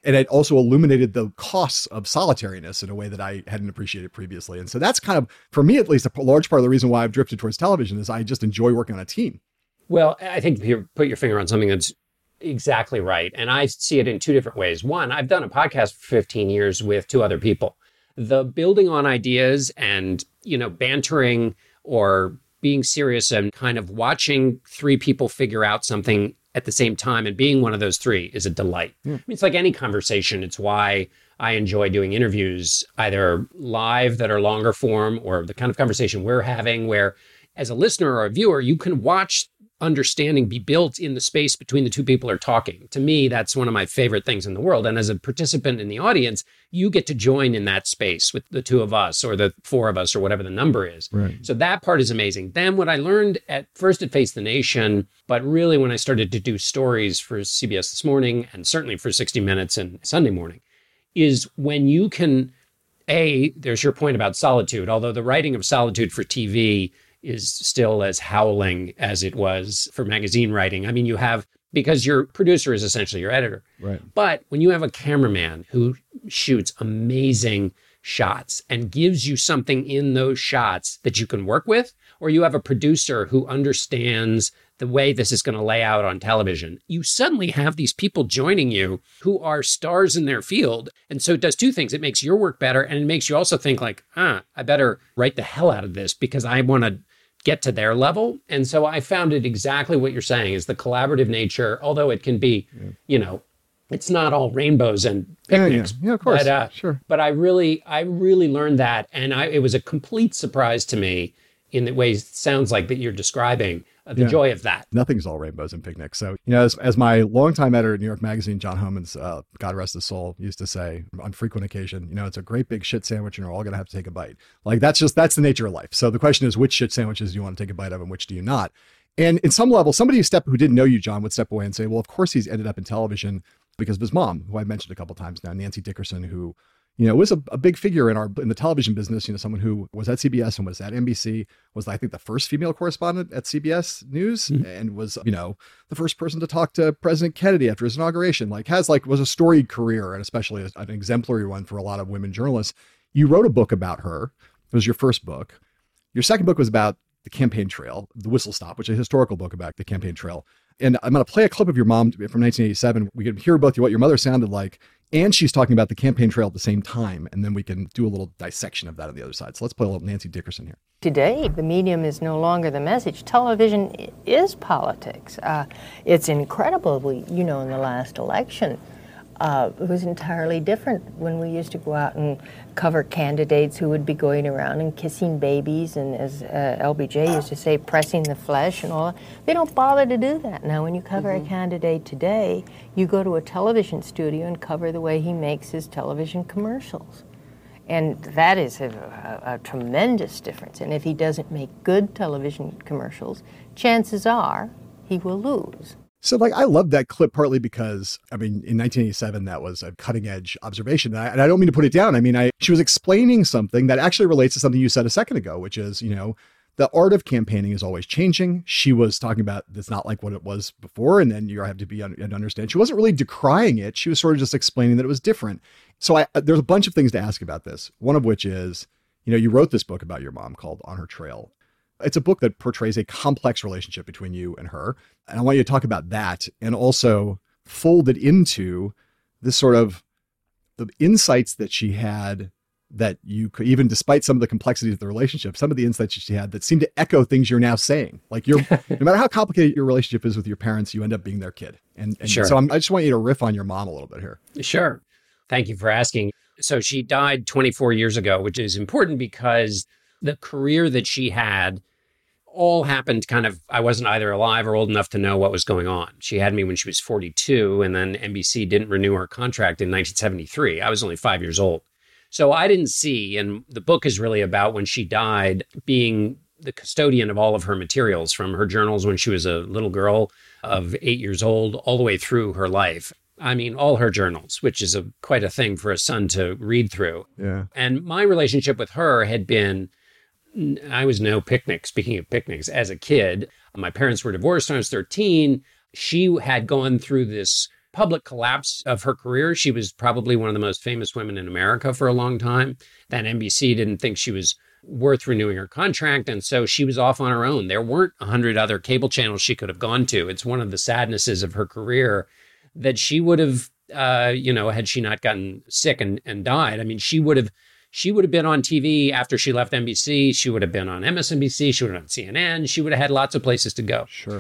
And it also illuminated the costs of solitariness in a way that I hadn't appreciated previously. And so that's kind of, for me at least, a large part of the reason why I've drifted towards television is I just enjoy working on a team. Well, I think you put your finger on something that's exactly right. And I see it in two different ways. One, I've done a podcast for fifteen years with two other people. The building on ideas and, you know, bantering or being serious and kind of watching three people figure out something at the same time and being one of those three is a delight. Yeah. I mean, it's like any conversation. It's why I enjoy doing interviews, either live that are longer form or the kind of conversation we're having where as a listener or a viewer, you can watch understanding be built in the space between the two people are talking. To me, that's one of my favorite things in the world. And as a participant in the audience, you get to join in that space with the two of us or the four of us or whatever the number is. Right. So that part is amazing. Then what I learned at first at Face the Nation, but really when I started to do stories for C B S This Morning and certainly for sixty minutes and Sunday Morning, is when you can, A, there's your point about solitude, although the writing of solitude for T V is still as howling as it was for magazine writing. I mean, you have, because your producer is essentially your editor. Right. But when you have a cameraman who shoots amazing shots and gives you something in those shots that you can work with, or you have a producer who understands the way this is going to lay out on television, you suddenly have these people joining you who are stars in their field. And so it does two things. It makes your work better, and it makes you also think like, ah, I better write the hell out of this because I want to get to their level. And so I found it exactly what you're saying is the collaborative nature, although it can be, yeah. you know, it's not all rainbows and picnics. Yeah, yeah. yeah of course. But, uh, sure. But I really, I really learned that. And I, it was a complete surprise to me in the way it sounds like that you're describing uh, the yeah. joy of that. Nothing's all rainbows and picnics. So, you know, as, as my longtime editor at New York Magazine, John Homans, uh, God rest his soul, used to say on frequent occasion, you know, it's a great big shit sandwich and you're all going to have to take a bite. Like that's just, that's the nature of life. So the question is, which shit sandwiches do you want to take a bite of and which do you not? And in some level, somebody who step who didn't know you, John, would step away and say, well, of course he's ended up in television because of his mom, who I mentioned a couple of times now, Nancy Dickerson, who, you know, was a, a big figure in our in the television business. You know, someone who was at C B S and was at N B C, was I think the first female correspondent at C B S News, mm-hmm. and was, you know, the first person to talk to President Kennedy after his inauguration. Like has like was a storied career, and especially a, an exemplary one for a lot of women journalists. You wrote a book about her. It was your first book. Your second book was about the campaign trail, The Whistle Stop, which is a historical book about the campaign trail. And I'm going to play a clip of your mom from nineteen eighty-seven. We can hear both what your mother sounded like, and she's talking about the campaign trail at the same time. And then we can do a little dissection of that on the other side. So let's play a little Nancy Dickerson here. Today, the medium is no longer the message. Television is politics. Uh, it's incredible. We, you know, in the last election, uh, it was entirely different when we used to go out and cover candidates who would be going around and kissing babies and, as uh, L B J used to say, pressing the flesh and all that. They don't bother to do that. Now, when you cover mm-hmm. a candidate today, you go to a television studio and cover the way he makes his television commercials. And that is a, a, a tremendous difference. And if he doesn't make good television commercials, chances are he will lose. So, like, I love that clip partly because, I mean, in nineteen eighty-seven, that was a cutting edge observation. And I, and I don't mean to put it down. I mean, I she was explaining something that actually relates to something you said a second ago, which is, you know, the art of campaigning is always changing. She was talking about it's not like what it was before. And then you have to be and understand. She wasn't really decrying it. She was sort of just explaining that it was different. So I, there's a bunch of things to ask about this. One of which is, you know, you wrote this book about your mom called On Her Trail. It's a book that portrays a complex relationship between you and her. And I want you to talk about that and also fold it into this sort of the insights that she had that you could, even despite some of the complexities of the relationship, some of the insights she had that seem to echo things you're now saying. Like you're, no matter how complicated your relationship is with your parents, you end up being their kid. And, and sure. so I'm, I just want you to riff on your mom a little bit here. Sure. Thank you for asking. So she died twenty-four years ago, which is important because the career that she had all happened kind of, I wasn't either alive or old enough to know what was going on. She had me when she was forty-two, and then N B C didn't renew her contract in nineteen seventy-three. I was only five years old. So I didn't see, and the book is really about when she died, being the custodian of all of her materials, from her journals when she was a little girl of eight years old, all the way through her life. I mean, all her journals, which is a quite a thing for a son to read through. Yeah. And my relationship with her had been, I was no picnic. Speaking of picnics, as a kid, my parents were divorced when I was thirteen. She had gone through this public collapse of her career, she was probably one of the most famous women in America for a long time. Then N B C didn't think she was worth renewing her contract. And so she was off on her own. There weren't a hundred other cable channels she could have gone to. It's one of the sadnesses of her career that she would have, uh, you know, had she not gotten sick and, and died. I mean, she would have, she would have been on T V after she left N B C. She would have been on M S N B C. She would have been on C N N. She would have had lots of places to go. Sure.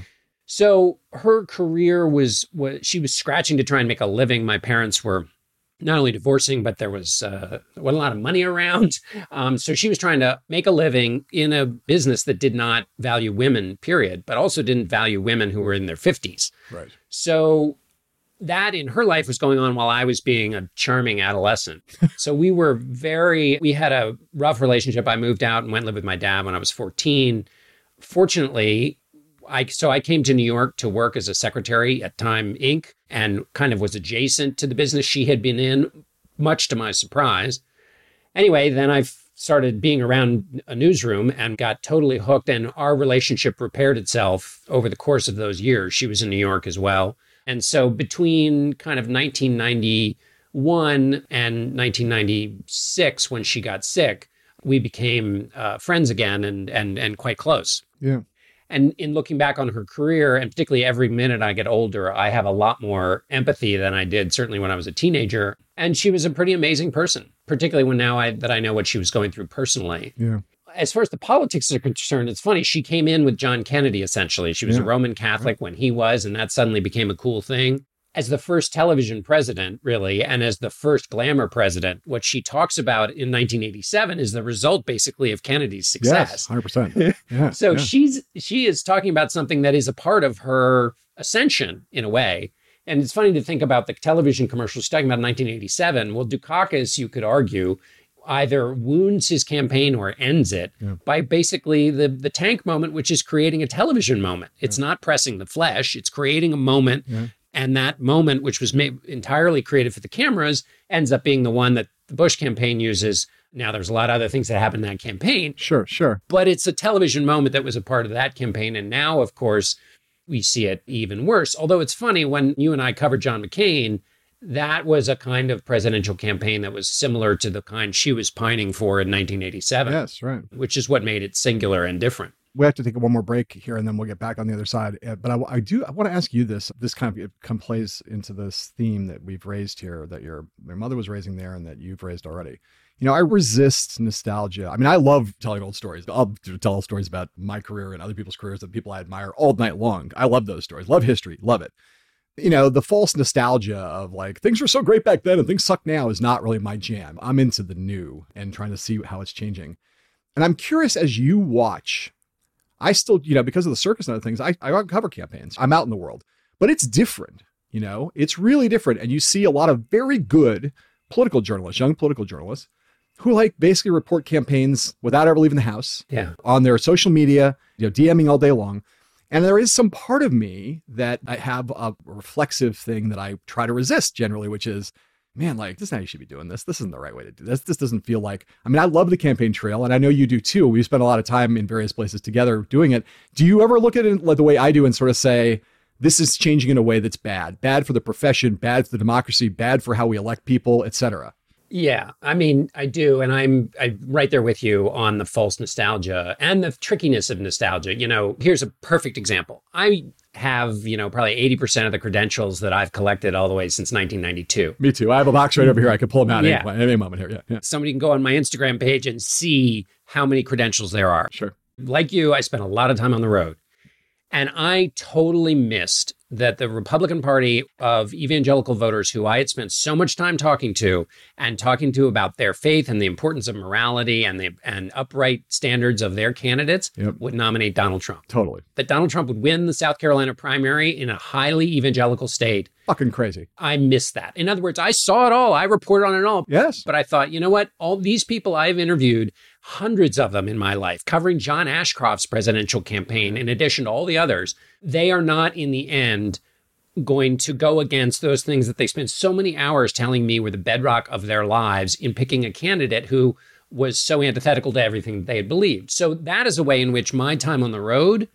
So her career was, was she was scratching to try and make a living. My parents were not only divorcing, but there was uh, wasn't a lot of money around. Um, so she was trying to make a living in a business that did not value women, period, but also didn't value women who were in their fifties. Right. So that in her life was going on while I was being a charming adolescent. So we were very, we had a rough relationship. I moved out and went and lived with my dad when I was fourteen. Fortunately, I, so I came to New York to work as a secretary at Time Incorporated and kind of was adjacent to the business she had been in, much to my surprise. Anyway, then I started being around a newsroom and got totally hooked, and our relationship repaired itself over the course of those years. She was in New York as well. And so between kind of nineteen ninety-one and nineteen ninety-six, when she got sick, we became uh, friends again and and and quite close. Yeah. And in looking back on her career, and particularly every minute I get older, I have a lot more empathy than I did certainly when I was a teenager. And she was a pretty amazing person, particularly when now I, that I know what she was going through personally. Yeah. As far as the politics are concerned, it's funny. She came in with John Kennedy, essentially. She was Yeah. a Roman Catholic right. when he was, and that suddenly became a cool thing. As the first television president, really, and as the first glamour president, what she talks about in nineteen eighty-seven is the result, basically, of Kennedy's success. Yes, one hundred percent. Yeah, so yeah. she's she is talking about something that is a part of her ascension, in a way. And it's funny to think about the television commercial she's talking about in nineteen eighty-seven. Well, Dukakis, you could argue, either wounds his campaign or ends it yeah. by basically the, the tank moment, which is creating a television moment. It's yeah. not pressing the flesh. It's creating a moment. Yeah. And that moment, which was made entirely created for the cameras, ends up being the one that the Bush campaign uses. Now, there's a lot of other things that happen in that campaign. Sure, sure. But it's a television moment that was a part of that campaign. And now, of course, we see it even worse. Although it's funny, when you and I covered John McCain, that was a kind of presidential campaign that was similar to the kind she was pining for in nineteen eighty-seven. Yes, right. Which is what made it singular and different. We have to take one more break here, and then we'll get back on the other side. But I, I do I want to ask you this. This kind of come plays into this theme that we've raised here, that your, your mother was raising there and that you've raised already. You know, I resist nostalgia. I mean, I love telling old stories. I'll tell stories about my career and other people's careers that people I admire all night long. I love those stories. Love history. Love it. You know, the false nostalgia of like, things were so great back then and things suck now is not really my jam. I'm into the new and trying to see how it's changing. And I'm curious, as you watch, I still, you know, because of the circus and other things, I, I cover campaigns. I'm out in the world, but it's different. You know, it's really different. And you see a lot of very good political journalists, young political journalists, who like basically report campaigns without ever leaving the house yeah. on their social media, you know, DMing all day long. And there is some part of me that I have a reflexive thing that I try to resist generally, which is, man, like, this is how you should be doing this. This isn't the right way to do this. This doesn't feel like, I mean, I love the campaign trail, and I know you do too. We spend a lot of time in various places together doing it. Do you ever look at it like the way I do and sort of say, this is changing in a way that's bad, bad for the profession, bad for the democracy, bad for how we elect people, et cetera? Yeah, I mean, I do. And I'm I'm right there with you on the false nostalgia and the trickiness of nostalgia. You know, here's a perfect example. I have, you know, probably eighty percent of the credentials that I've collected all the way since nineteen ninety-two. Me too. I have a box right over here. I could pull them out yeah. any, any moment here. Yeah, yeah. Somebody can go on my Instagram page and see how many credentials there are. Sure. Like you, I spent a lot of time on the road. And I totally missed that the Republican Party of evangelical voters who I had spent so much time talking to and talking to about their faith and the importance of morality and the and upright standards of their candidates yep. would nominate Donald Trump. Totally. That Donald Trump would win the South Carolina primary in a highly evangelical state. Fucking crazy. I missed that. In other words, I saw it all. I reported on it all. Yes. But I thought, you know what? All these people I've interviewed, hundreds of them in my life, covering John Ashcroft's presidential campaign, in addition to all the others, they are not in the end going to go against those things that they spent so many hours telling me were the bedrock of their lives in picking a candidate who was so antithetical to everything they had believed. So that is a way in which my time on the road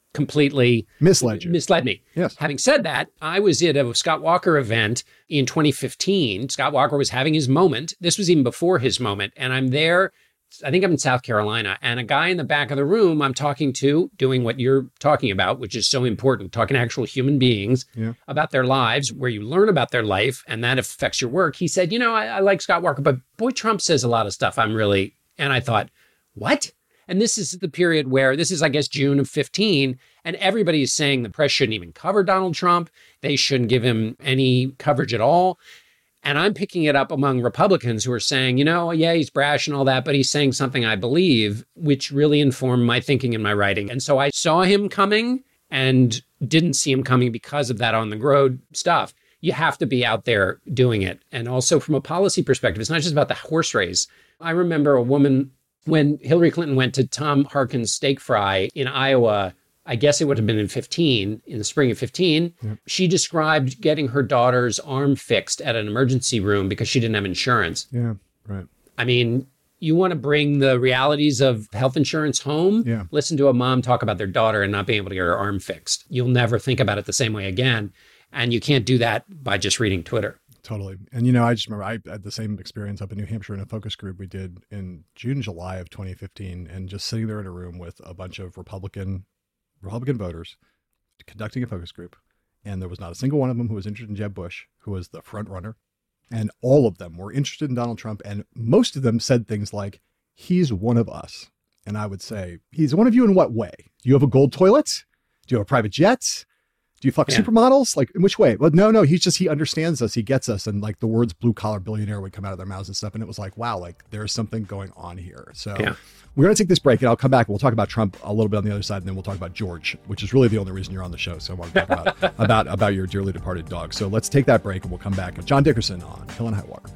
completely misled you. Misled me. Yes. Having said that, I was at a Scott Walker event in twenty fifteen. Scott Walker was having his moment. This was even before his moment. And I'm there, I think I'm in South Carolina, and a guy in the back of the room I'm talking to, doing what you're talking about, which is so important, talking to actual human beings yeah. about their lives, where you learn about their life, and that affects your work. He said, you know, I, I like Scott Walker, but boy, Trump says a lot of stuff I'm really, and I thought, what? And this is the period where, this is, I guess, June of fifteen, and everybody is saying the press shouldn't even cover Donald Trump. They shouldn't give him any coverage at all. And I'm picking it up among Republicans who are saying, you know, yeah, he's brash and all that, but he's saying something I believe, which really informed my thinking and my writing. And so I saw him coming and didn't see him coming because of that on the road stuff. You have to be out there doing it. And also from a policy perspective, it's not just about the horse race. I remember a woman, when Hillary Clinton went to Tom Harkin's steak fry in Iowa, I guess it would have been in fifteen, in the spring of fifteen, yep. She described getting her daughter's arm fixed at an emergency room because she didn't have insurance. Yeah, right. I mean, you want to bring the realities of health insurance home? Yeah. Listen to a mom talk about their daughter and not being able to get her arm fixed. You'll never think about it the same way again. And you can't do that by just reading Twitter. Totally. And, you know, I just remember I had the same experience up in New Hampshire in a focus group we did in June, July of twenty fifteen, and just sitting there in a room with a bunch of Republican Republican voters conducting a focus group. And there was not a single one of them who was interested in Jeb Bush, who was the front runner. And all of them were interested in Donald Trump. And most of them said things like, he's one of us. And I would say, he's one of you in what way? Do you have a gold toilet? Do you have a private jet? Do you fuck yeah. supermodels? Like, in which way? Well, no, no, he's just, he understands us. He gets us. And like the words blue collar billionaire would come out of their mouths and stuff. And it was like, wow, like there's something going on here. So yeah. we're going to take this break and I'll come back. We'll talk about Trump a little bit on the other side. And then we'll talk about George, which is really the only reason you're on the show. So I want to talk about, about, about your dearly departed dog. So let's take that break and we'll come back with John Dickerson on Hill and High Water.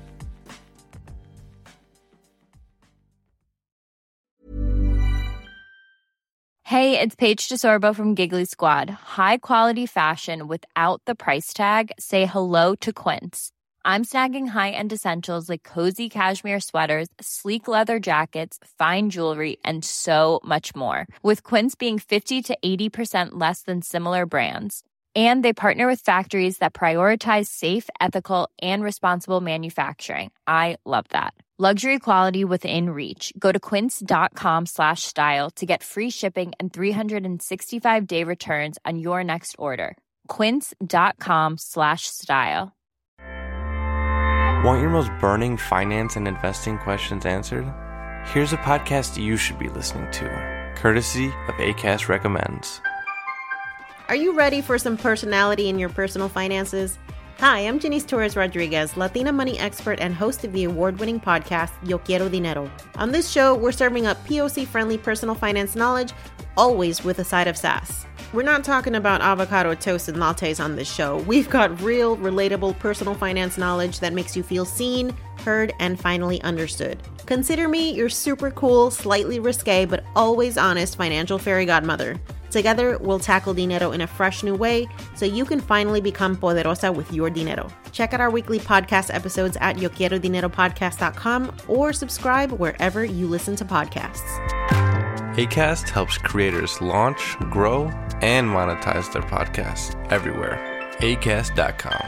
Hey, it's Paige DeSorbo from Giggly Squad. High quality fashion without the price tag. Say hello to Quince. I'm snagging high-end essentials like cozy cashmere sweaters, sleek leather jackets, fine jewelry, and so much more. With Quince being fifty to eighty percent less than similar brands. And they partner with factories that prioritize safe, ethical, and responsible manufacturing. I love that. Luxury quality within reach. Go to quince.com slash style to get free shipping and three sixty-five day returns on your next order. Quince.com slash style. Want your most burning finance and investing questions answered? Here's a podcast you should be listening to, courtesy of Acast Recommends. Are you ready for some personality in your personal finances? Hi, I'm Janice Torres Rodriguez, Latina money expert and host of the award-winning podcast, Yo Quiero Dinero. On this show, we're serving up P O C-friendly personal finance knowledge, always with a side of sass. We're not talking about avocado toast and lattes on this show. We've got real, relatable personal finance knowledge that makes you feel seen, heard, and finally understood. Consider me your super cool, slightly risque, but always honest financial fairy godmother. Together, we'll tackle dinero in a fresh new way so you can finally become poderosa with your dinero. Check out our weekly podcast episodes at yo quiero dinero podcast dot com or subscribe wherever you listen to podcasts. Acast helps creators launch, grow, and monetize their podcasts everywhere. acast dot com.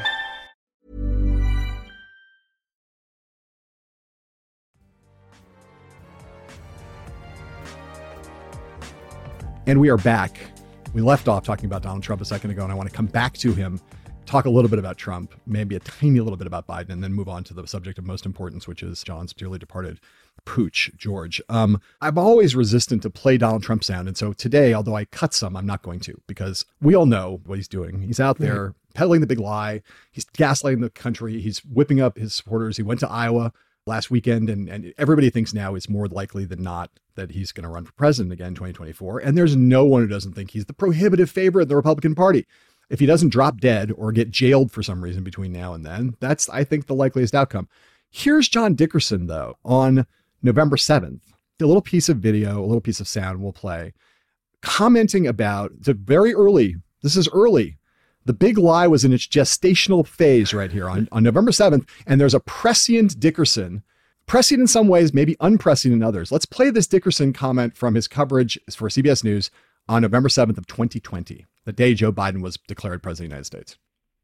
And we are back. We left off talking about Donald Trump a second ago, and I want to come back to him, talk a little bit about Trump, maybe a tiny little bit about Biden, and then move on to the subject of most importance, which is John's dearly departed pooch, George. Um, I'm always resistant to play Donald Trump sound. And so today, although I cut some, I'm not going to, because we all know what he's doing. He's out there mm-hmm. peddling the big lie. He's gaslighting the country. He's whipping up his supporters. He went to Iowa last weekend, and, and everybody thinks now it's more likely than not that he's going to run for president again in twenty twenty-four. And there's no one who doesn't think he's the prohibitive favorite of the Republican Party. If he doesn't drop dead or get jailed for some reason between now and then, that's, I think, the likeliest outcome. Here's John Dickerson, though, on November seventh. A little piece of video, a little piece of sound we'll play, commenting about the very early, this is early, the big lie was in its gestational phase right here on, on November seventh, and there's a prescient Dickerson, prescient in some ways, maybe unprescient in others. Let's play this Dickerson comment from his coverage for C B S News on November seventh of twenty twenty, the day Joe Biden was declared president of the United States.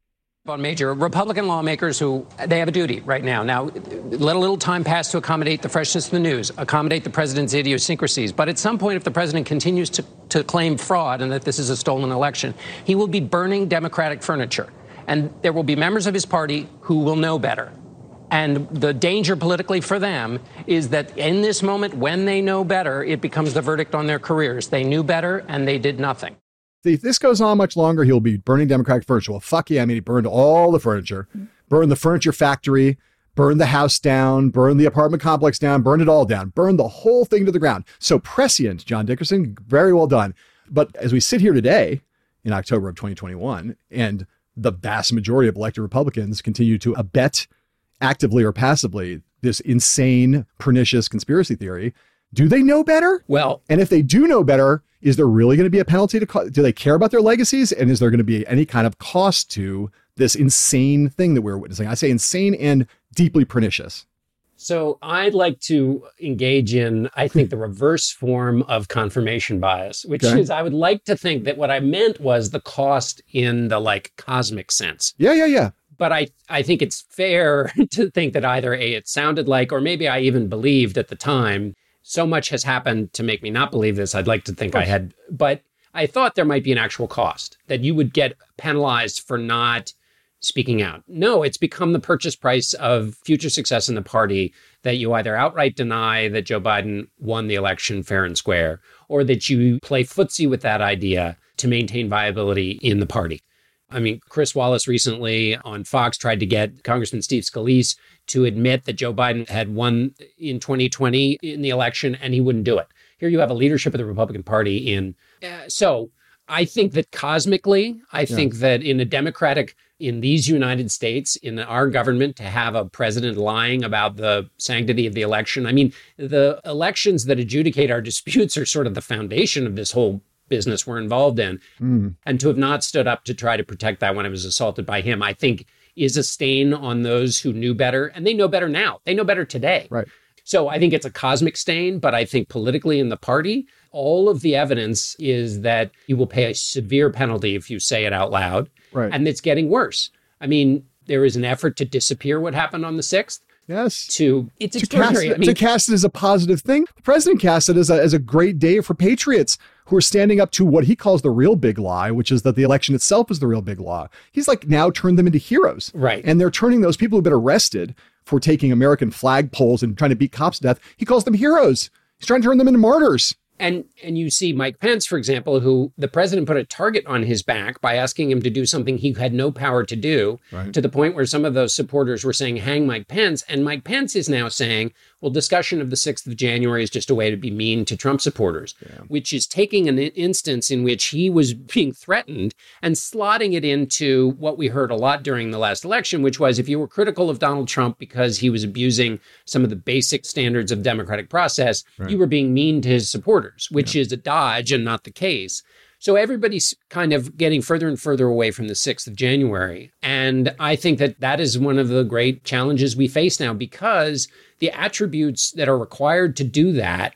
On major Republican lawmakers who, they have a duty right now. Now, let a little time pass to accommodate the freshness of the news, accommodate the president's idiosyncrasies. But at some point, if the president continues to, to claim fraud and that this is a stolen election, he will be burning Democratic furniture. And there will be members of his party who will know better. And the danger politically for them is that in this moment, when they know better, it becomes the verdict on their careers. They knew better and they did nothing. If this goes on much longer, he'll be burning Democratic furniture. Well, fuck yeah. I mean, he burned all the furniture, burned the furniture factory, burned the house down, burned the apartment complex down, burned it all down, burned the whole thing to the ground. So prescient, John Dickerson, very well done. But as we sit here today in October of twenty twenty-one, and the vast majority of elected Republicans continue to abet actively or passively this insane, pernicious conspiracy theory, do they know better? Well, and if they do know better, is there really going to be a penalty to, co- do they care about their legacies? And is there going to be any kind of cost to this insane thing that we're witnessing? I say insane and deeply pernicious. So I'd like to engage in, I think, the reverse form of confirmation bias, which okay. is I would like to think that what I meant was the cost in the like cosmic sense. Yeah, yeah, yeah. But I, I think it's fair to think that either A, it sounded like, or maybe I even believed at the time, so much has happened to make me not believe this. I'd like to think I had, but I thought there might be an actual cost, that you would get penalized for not speaking out. No, it's become the purchase price of future success in the party that you either outright deny that Joe Biden won the election fair and square, or that you play footsie with that idea to maintain viability in the party. I mean, Chris Wallace recently on Fox tried to get Congressman Steve Scalise to admit that Joe Biden had won in twenty twenty in the election, and he wouldn't do it. Here you have a leadership of the Republican Party in. Uh, so I think that cosmically, I yeah. think that in a democratic, in these United States, in our government, to have a president lying about the sanctity of the election. I mean, the elections that adjudicate our disputes are sort of the foundation of this whole business we're involved in. Mm. And to have not stood up to try to protect that when I was assaulted by him, I think is a stain on those who knew better. And they know better now. They know better today. Right. So I think it's a cosmic stain, but I think politically in the party, all of the evidence is that you will pay a severe penalty if you say it out loud. Right. And it's getting worse. I mean, there is an effort to disappear what happened on the sixth. Yes. To it's to extraordinary. Cast, I mean, to cast it as a positive thing. The president cast it as a, as a great day for patriots who are standing up to what he calls the real big lie, which is that the election itself is the real big lie. He's like now turned them into heroes. Right. And they're turning those people who've been arrested for taking American flag poles and trying to beat cops to death. He calls them heroes. He's trying to turn them into martyrs. And and you see Mike Pence, for example, who the president put a target on his back by asking him to do something he had no power to do, right. to the point where some of those supporters were saying, hang Mike Pence. And Mike Pence is now saying, well, discussion of the sixth of January is just a way to be mean to Trump supporters, yeah. which is taking an instance in which he was being threatened and slotting it into what we heard a lot during the last election, which was if you were critical of Donald Trump because he was abusing some of the basic standards of democratic process, right. you were being mean to his supporters, which yeah. is a dodge and not the case. So everybody's kind of getting further and further away from the sixth of January. And I think that that is one of the great challenges we face now, because the attributes that are required to do that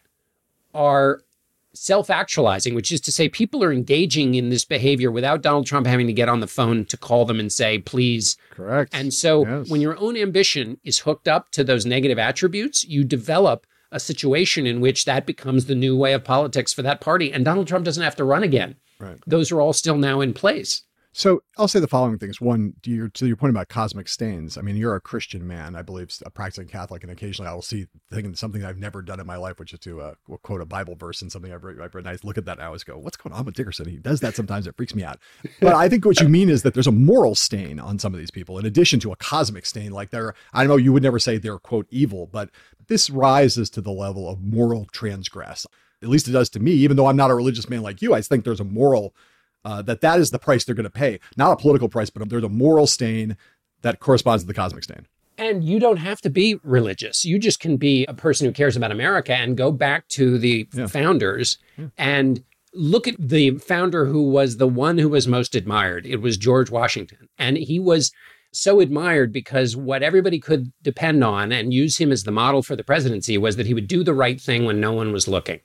are self-actualizing, which is to say people are engaging in this behavior without Donald Trump having to get on the phone to call them and say, please. Correct. And so yes. when your own ambition is hooked up to those negative attributes, you develop a situation in which that becomes the new way of politics for that party. And Donald Trump doesn't have to run again. Right. Those are all still now in place. So I'll say the following things. One, to your, to your point about cosmic stains, I mean, you're a Christian man, I believe, a practicing Catholic, and occasionally I will see thinking something that I've never done in my life, which is to uh, quote a Bible verse and something I've read. I've read. I look at that and I always go, what's going on with Dickerson? He does that sometimes. It freaks me out. But I think what you mean is that there's a moral stain on some of these people, in addition to a cosmic stain. Like they're, I know you would never say they're, quote, evil, but this rises to the level of moral transgress. At least it does to me, even though I'm not a religious man like you. I think there's a moral Uh, that that is the price they're going to pay. Not a political price, but there's a moral stain that corresponds to the cosmic stain. And you don't have to be religious. You just can be a person who cares about America and go back to the yeah. founders yeah. and look at the founder who was the one who was most admired. It was George Washington. And he was so admired because what everybody could depend on and use him as the model for the presidency was that he would do the right thing when no one was looking.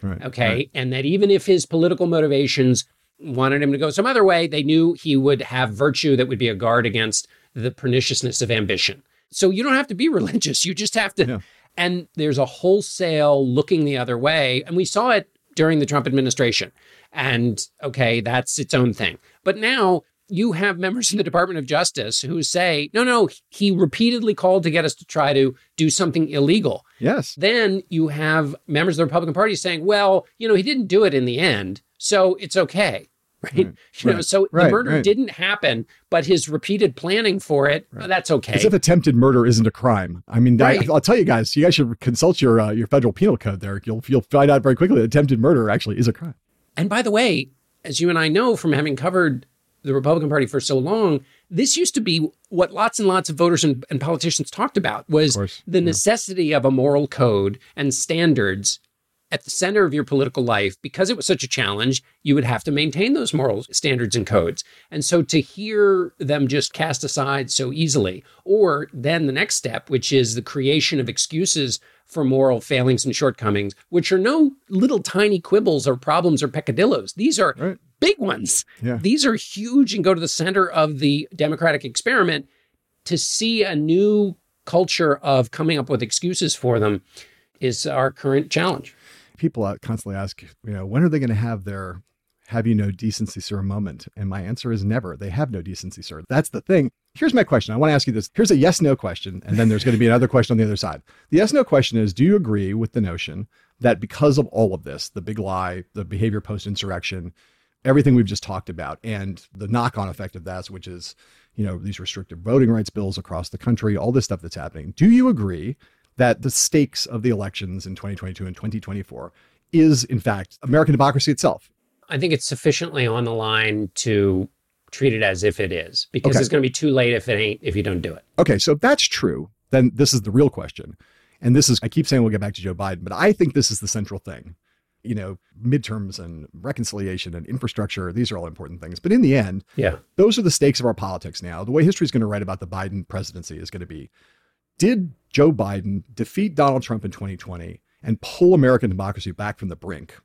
Right, okay? right. And that even if his political motivations wanted him to go some other way, they knew he would have virtue that would be a guard against the perniciousness of ambition. So you don't have to be religious. You just have to. Yeah. And there's a wholesale looking the other way. And we saw it during the Trump administration. And okay, that's its own thing. But now you have members in the Department of Justice who say, no, no, he repeatedly called to get us to try to do something illegal. Yes. Then you have members of the Republican Party saying, well, you know, he didn't do it in the end, so it's okay. Right. right. You know, right. so right. the murder right. didn't happen, but his repeated planning for it, right. that's okay. As if attempted murder isn't a crime. I mean, right. I, I'll tell you guys, you guys should consult your uh, your federal penal code there. You'll, you'll find out very quickly that attempted murder actually is a crime. And by the way, as you and I know from having covered the Republican Party for so long, this used to be what lots and lots of voters and, and politicians talked about was the necessity yeah. of a moral code and standards at the center of your political life. Because it was such a challenge, you would have to maintain those moral standards and codes. And so to hear them just cast aside so easily, or then the next step, which is the creation of excuses for moral failings and shortcomings, which are no little tiny quibbles or problems or peccadillos. These are right. big ones. Yeah. These are huge and go to the center of the democratic experiment. To see a new culture of coming up with excuses for them is our current challenge. People constantly ask, you know, when are they going to have their have you no decency, sir moment? And my answer is never. They have no decency, sir. That's the thing. Here's my question. I want to ask you this. Here's a yes, no question. And then there's going to be another question on the other side. The yes, no question is, do you agree with the notion that because of all of this, the big lie, the behavior post-insurrection, everything we've just talked about, and the knock-on effect of that, which is, you know, these restrictive voting rights bills across the country, all this stuff that's happening, do you agree that the stakes of the elections in twenty twenty-two and twenty twenty-four is, in fact, American democracy itself? I think it's sufficiently on the line to treat it as if it is, because okay. it's going to be too late if it ain't, if you don't do it. Okay, so if that's true, then this is the real question. And this is, I keep saying we'll get back to Joe Biden, but I think this is the central thing. You know, midterms and reconciliation and infrastructure, these are all important things. But in the end, yeah, those are the stakes of our politics now. The way history is going to write about the Biden presidency is going to be, did Joe Biden defeat Donald Trump in twenty twenty and pull American democracy back from the brink?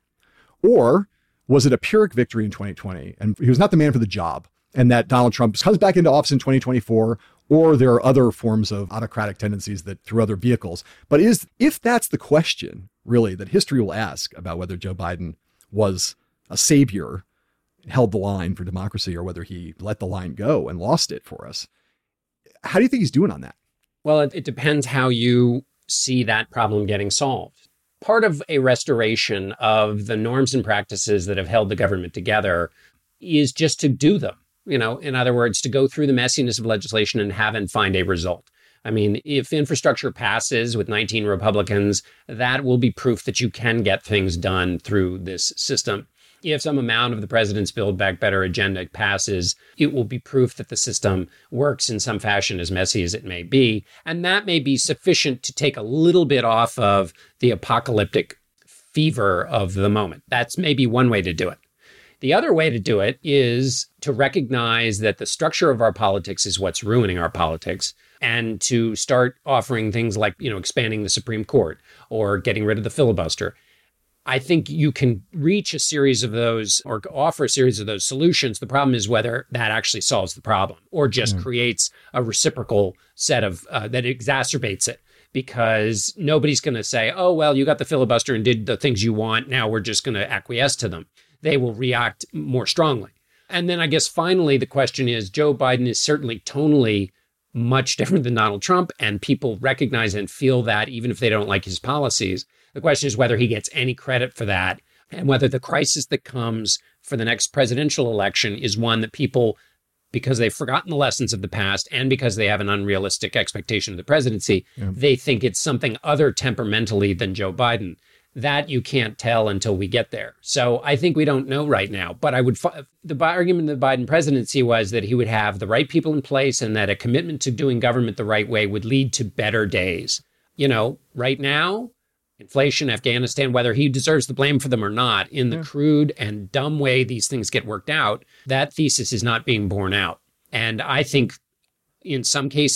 Or was it a Pyrrhic victory in twenty twenty and he was not the man for the job, and that Donald Trump comes back into office in twenty twenty-four, or there are other forms of autocratic tendencies that through other vehicles? But is if that's the question, really, that history will ask about whether Joe Biden was a savior, held the line for democracy, or whether he let the line go and lost it for us, how do you think he's doing on that? Well, it, it depends how you see that problem getting solved. Part of a restoration of the norms and practices that have held the government together is just to do them. You know, in other words, to go through the messiness of legislation and have and find a result. I mean, if infrastructure passes with nineteen Republicans, that will be proof that you can get things done through this system. If some amount of the president's Build Back Better agenda passes, it will be proof that the system works in some fashion, as messy as it may be. And that may be sufficient to take a little bit off of the apocalyptic fever of the moment. That's maybe one way to do it. The other way to do it is to recognize that the structure of our politics is what's ruining our politics, and to start offering things like, you know, expanding the Supreme Court or getting rid of the filibuster. I think you can reach a series of those or offer a series of those solutions. The problem is whether that actually solves the problem or just mm. creates a reciprocal set of uh, that exacerbates it, because nobody's going to say, oh, well, you got the filibuster and did the things you want. Now we're just going to acquiesce to them. They will react more strongly. And then I guess finally, the question is, Joe Biden is certainly tonally much different than Donald Trump, and people recognize and feel that even if they don't like his policies. The question is whether he gets any credit for that, and whether the crisis that comes for the next presidential election is one that people, because they've forgotten the lessons of the past and because they have an unrealistic expectation of the presidency, yeah. they think it's something other temperamentally than Joe Biden. That you can't tell until we get there. So I think we don't know right now. But I would fi- the argument of the Biden presidency was that he would have the right people in place and that a commitment to doing government the right way would lead to better days. You know, right now, inflation, Afghanistan, whether he deserves the blame for them or not, in the yeah. crude and dumb way these things get worked out, that thesis is not being borne out. And I think in some cases,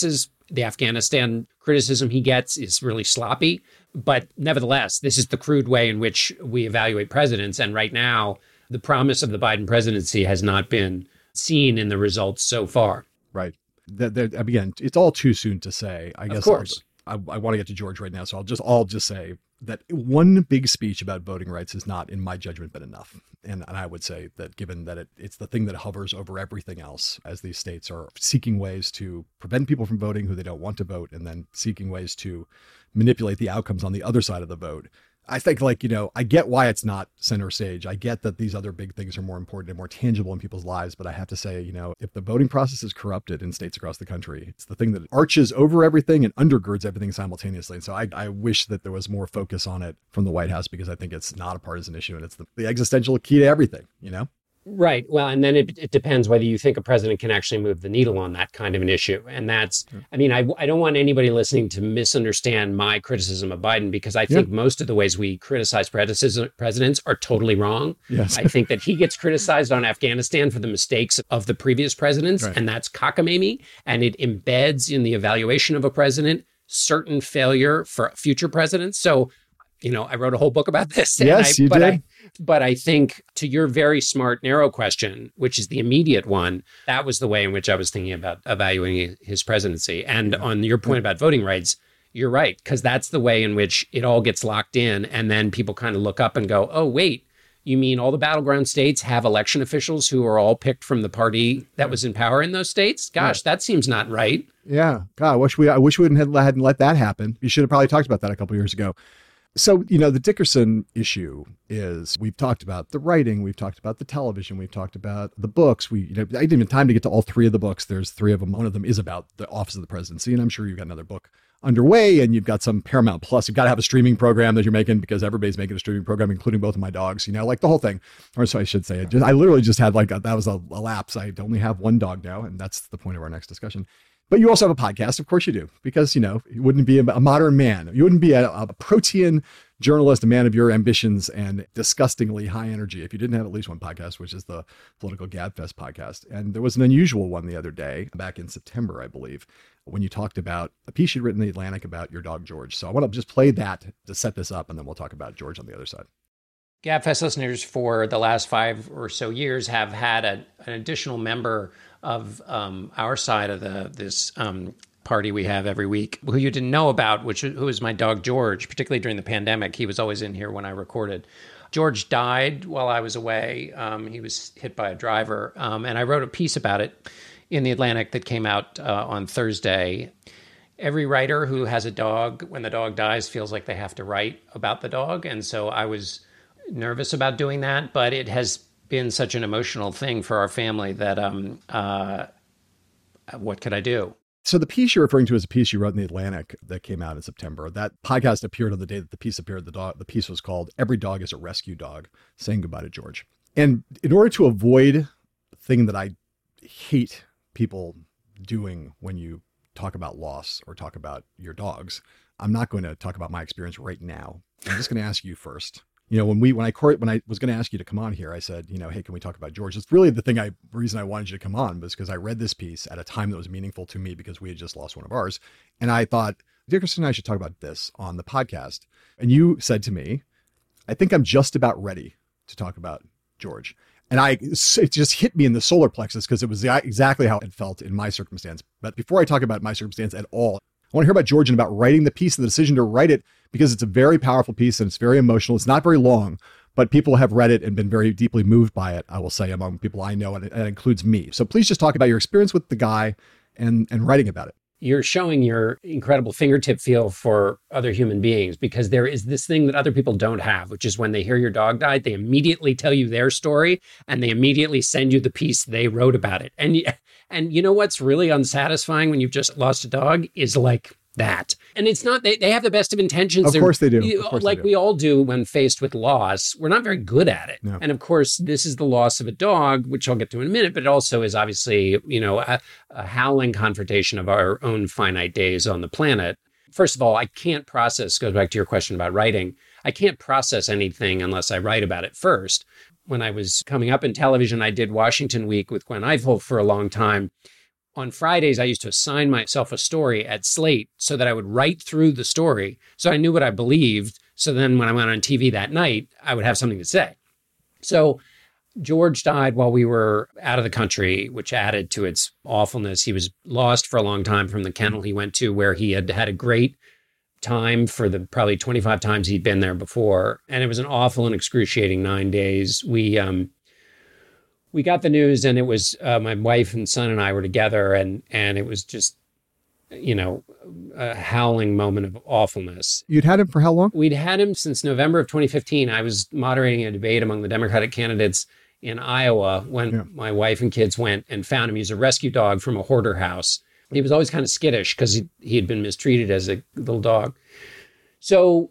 The Afghanistan criticism he gets is really sloppy. But nevertheless, this is the crude way in which we evaluate presidents. And right now, the promise of the Biden presidency has not been seen in the results so far. Right. That, that, again, it's all too soon to say. I guess of course. I, I want to get to George right now, so I'll just I'll just say that one big speech about voting rights has not, in my judgment, been enough. And, and I would say that given that it, it's the thing that hovers over everything else, as these states are seeking ways to prevent people from voting who they don't want to vote, and then seeking ways to manipulate the outcomes on the other side of the vote. I think, like, you know, I get why it's not center stage. I get that these other big things are more important and more tangible in people's lives. But I have to say, you know, if the voting process is corrupted in states across the country, it's the thing that arches over everything and undergirds everything simultaneously. And so I, I wish that there was more focus on it from the White House, because I think it's not a partisan issue and it's the, the existential key to everything, you know? Right. Well, and then it, it depends whether you think a president can actually move the needle on that kind of an issue. And that's, I mean, I, I don't want anybody listening to misunderstand my criticism of Biden, because I think yeah. most of the ways we criticize presidents are totally wrong. Yes. I think that he gets criticized on Afghanistan for the mistakes of the previous presidents, Right. and that's cockamamie. And it embeds in the evaluation of a president certain failure for future presidents. So, you know, I wrote a whole book about this. Yes, I, you but did. I, but I think to your very smart, narrow question, which is the immediate one, that was the way in which I was thinking about evaluating his presidency. And yeah. on your point about voting rights, you're right, because that's the way in which it all gets locked in. And then people kind of look up and go, oh, wait, you mean all the battleground states have election officials who are all picked from the party that was in power in those states? Gosh, yeah. that seems not right. Yeah. God, I wish we, I wish we hadn't, hadn't let that happen. You should have probably talked about that a couple of years ago. So, you know, the Dickerson issue is, we've talked about the writing, we've talked about the television, we've talked about the books. We, you know, I didn't even have time to get to all three of the books. There's three of them. One of them is about the office of the presidency. And I'm sure you've got another book underway, and you've got some Paramount Plus. You've got to have a streaming program that you're making, because everybody's making a streaming program, including both of my dogs, you know, like the whole thing. Or so I should say, just, I literally just had like, a, that was a, a lapse. I only have one dog now, and that's the point of our next discussion. But you also have a podcast. Of course you do, because, you know, you wouldn't be a, a modern man. You wouldn't be a, a protean journalist, a man of your ambitions and disgustingly high energy, if you didn't have at least one podcast, which is the Political Gabfest podcast. And there was an unusual one the other day, back in September, I believe, when you talked about a piece you'd written in The Atlantic about your dog, George. So I want to just play that to set this up, and then we'll talk about George on the other side. Gabfest listeners for the last five or so years have had a, an additional member of um, our side of the this um, party we have every week, who you didn't know about, which who is my dog, George. Particularly during the pandemic, he was always in here when I recorded. George died while I was away. Um, he was hit by a driver, um, and I wrote a piece about it in The Atlantic that came out uh, on Thursday. Every writer who has a dog, when the dog dies, feels like they have to write about the dog, and so I was nervous about doing that, but it has been such an emotional thing for our family that um, uh, what could I do? So the piece you're referring to is a piece you wrote in The Atlantic that came out in September. That podcast appeared on the day that the piece appeared. The, dog, the piece was called "Every Dog is a Rescue Dog, Saying Goodbye to George." And in order to avoid the thing that I hate people doing when you talk about loss or talk about your dogs, I'm not going to talk about my experience right now. I'm just going to ask you first. You know, when we, when I, when I was going to ask you to come on here, I said, you know, hey, can we talk about George? It's really the thing I, reason I wanted you to come on was because I read this piece at a time that was meaningful to me, because we had just lost one of ours. And I thought, Dickerson and I should talk about this on the podcast. And you said to me, I think I'm just about ready to talk about George. And I, it just hit me in the solar plexus, because it was exactly how it felt in my circumstance. But before I talk about my circumstance at all, I want to hear about George and about writing the piece and the decision to write it, because it's a very powerful piece and it's very emotional. It's not very long, but people have read it and been very deeply moved by it, I will say, among people I know, and it, and it includes me. So please just talk about your experience with the guy and, and writing about it. You're showing your incredible fingertip feel for other human beings, because there is this thing that other people don't have, which is when they hear your dog died, they immediately tell you their story and they immediately send you the piece they wrote about it. And, and you know what's really unsatisfying when you've just lost a dog is like that. And it's not, they, they have the best of intentions. Of They're, course they do. Of course like they do. we all do when faced with loss. We're not very good at it. No. And of course, this is the loss of a dog, which I'll get to in a minute, but it also is obviously, you know, a, a howling confrontation of our own finite days on the planet. First of all, I can't process, goes back to your question about writing. I can't process anything unless I write about it first. When I was coming up in television, I did Washington Week with Gwen Ifill for a long time. on Fridays, I used to assign myself a story at Slate so that I would write through the story so I knew what I believed. So then when I went on T V that night, I would have something to say. So George died while we were out of the country, which added to its awfulness. He was lost for a long time from the kennel he went to, where he had had a great time for the probably twenty-five times he'd been there before. And it was an awful and excruciating nine days. We um, we got the news, and it was uh, my wife and son and I were together, and and it was just, you know, a howling moment of awfulness. You'd had him for how long? We'd had him since November of twenty fifteen. I was moderating a debate among the Democratic candidates in Iowa when yeah. my wife and kids went and found him. He was a rescue dog from a hoarder house. He was always kind of skittish because he, he had been mistreated as a little dog. So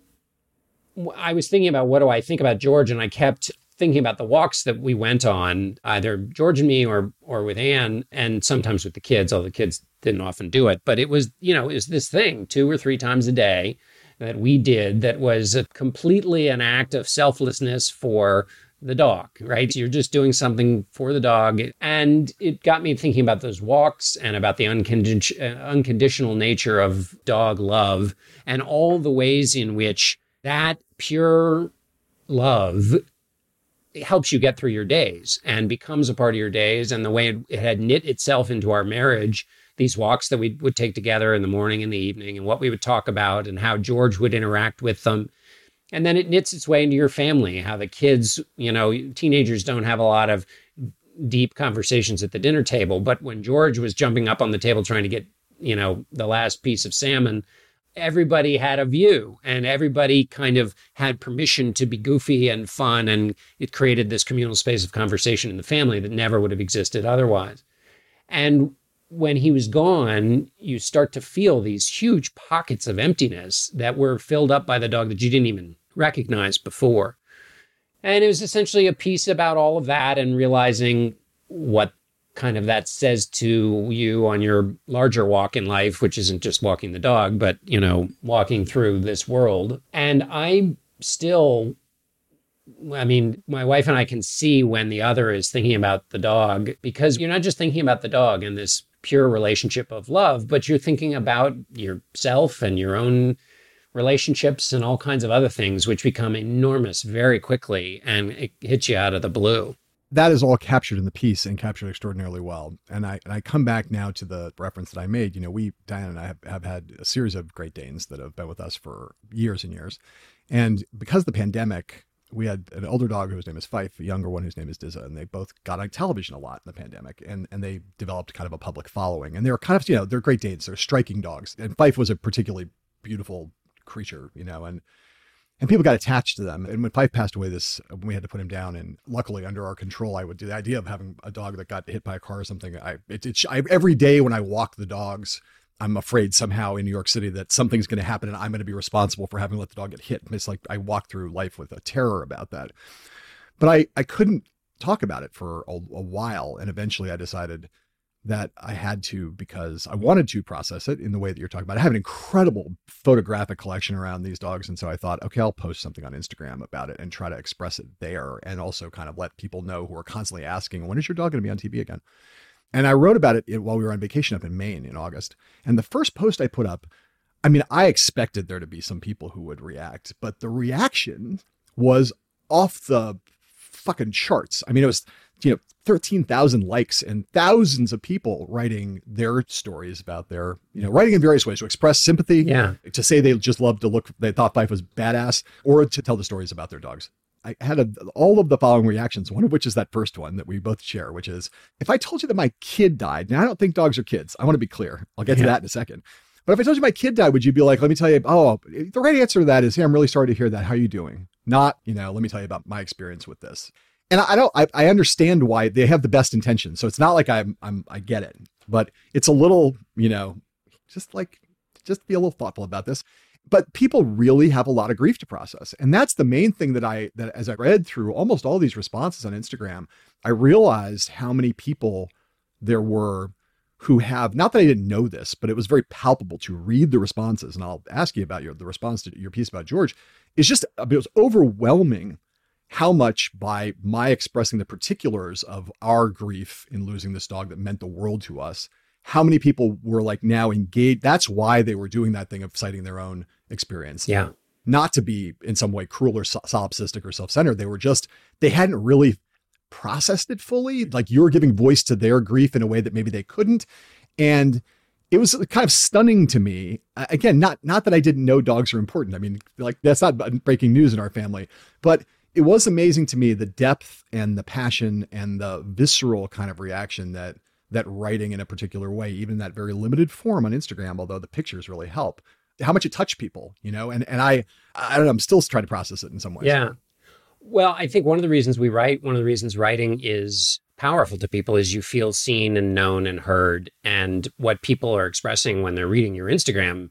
I was thinking about, what do I think about George? And I kept thinking about the walks that we went on, either George and me or or with Anne, and sometimes with the kids, although the kids didn't often do it. But it was, you know, it was this thing two or three times a day that we did that was a completely an act of selflessness for the dog, right? You're just doing something for the dog. And it got me thinking about those walks and about the uncondi- unconditional nature of dog love and all the ways in which that pure love helps you get through your days and becomes a part of your days. And the way it, it had knit itself into our marriage, these walks that we would take together in the morning and the evening, and what we would talk about and how George would interact with them. And then it knits its way into your family, how the kids, you know, teenagers don't have a lot of deep conversations at the dinner table. But when George was jumping up on the table trying to get, you know, the last piece of salmon, everybody had a view and everybody kind of had permission to be goofy and fun. And it created this communal space of conversation in the family that never would have existed otherwise. And when he was gone, you start to feel these huge pockets of emptiness that were filled up by the dog that you didn't even recognize before. And it was essentially a piece about all of that and realizing what kind of that says to you on your larger walk in life, which isn't just walking the dog, but, you know, walking through this world. And I still, I mean, my wife and I can see when the other is thinking about the dog, because you're not just thinking about the dog and this pure relationship of love, but you're thinking about yourself and your own relationships and all kinds of other things, which become enormous very quickly, and it hits you out of the blue. That is all captured in the piece and captured extraordinarily well. And I and I come back now to the reference that I made. You know, we, Diane and I have, have had a series of Great Danes that have been with us for years and years. And because of the pandemic, we had an older dog whose name is Fife, a younger one whose name is Dizza, and they both got on television a lot in the pandemic, and, and they developed kind of a public following. And they were kind of, you know, they're Great Danes, they're striking dogs. And Fife was a particularly beautiful creature, you know, and and people got attached to them. And when Fife passed away, this, when we had to put him down, and luckily under our control, I would do the idea of having a dog that got hit by a car or something. I, it, it, I every day when I walk the dogs, I'm afraid somehow in New York City that something's going to happen and I'm going to be responsible for having let the dog get hit. It's like I walk through life with a terror about that. But I, I couldn't talk about it for a, a while. And eventually I decided that I had to, because I wanted to process it in the way that you're talking about. I have an incredible photographic collection around these dogs. And so I thought, okay, I'll post something on Instagram about it and try to express it there, and also kind of let people know who are constantly asking, when is your dog going to be on T V again? And I wrote about it while we were on vacation up in Maine in August. And the first post I put up, I mean, I expected there to be some people who would react, but the reaction was off the fucking charts. I mean, it was, you know, thirteen thousand likes and thousands of people writing their stories about their, you know, writing in various ways to express sympathy, yeah, to say they just loved to look, they thought Fife was badass, or to tell the stories about their dogs. I had a, all of the following reactions, one of which is that first one that we both share, which is, if I told you that my kid died, now I don't think dogs are kids. I want to be clear. I'll get yeah. to that in a second. But if I told you my kid died, would you be like, let me tell you, oh, the right answer to that is, hey, I'm really sorry to hear that. How are you doing? Not, you know, let me tell you about my experience with this. And I don't, I, I understand why they have the best intentions. So it's not like I'm, I'm, I get it, but it's a little, you know, just like, just be a little thoughtful about this. But people really have a lot of grief to process. And that's the main thing that I, that as I read through almost all these responses on Instagram, I realized how many people there were who have, not that I didn't know this, but it was very palpable to read the responses. And I'll ask you about your, the response to your piece about George. It's just, it was overwhelming how much, by my expressing the particulars of our grief in losing this dog that meant the world to us, how many people were like now engaged. That's why they were doing that thing of citing their own experience. Yeah. Not to be in some way cruel or solipsistic or self-centered. They were just, they hadn't really processed it fully. Like you were giving voice to their grief in a way that maybe they couldn't. And it was kind of stunning to me. Again, not, not that I didn't know dogs are important. I mean, like that's not breaking news in our family, but it was amazing to me, the depth and the passion and the visceral kind of reaction that, that writing in a particular way, even in that very limited form on Instagram, although the pictures really help, how much it touched people, you know, and, and I, I don't know, I'm still trying to process it in some ways. Yeah. Well, I think one of the reasons we write, one of the reasons writing is powerful to people is you feel seen and known and heard. And what people are expressing when they're reading your Instagram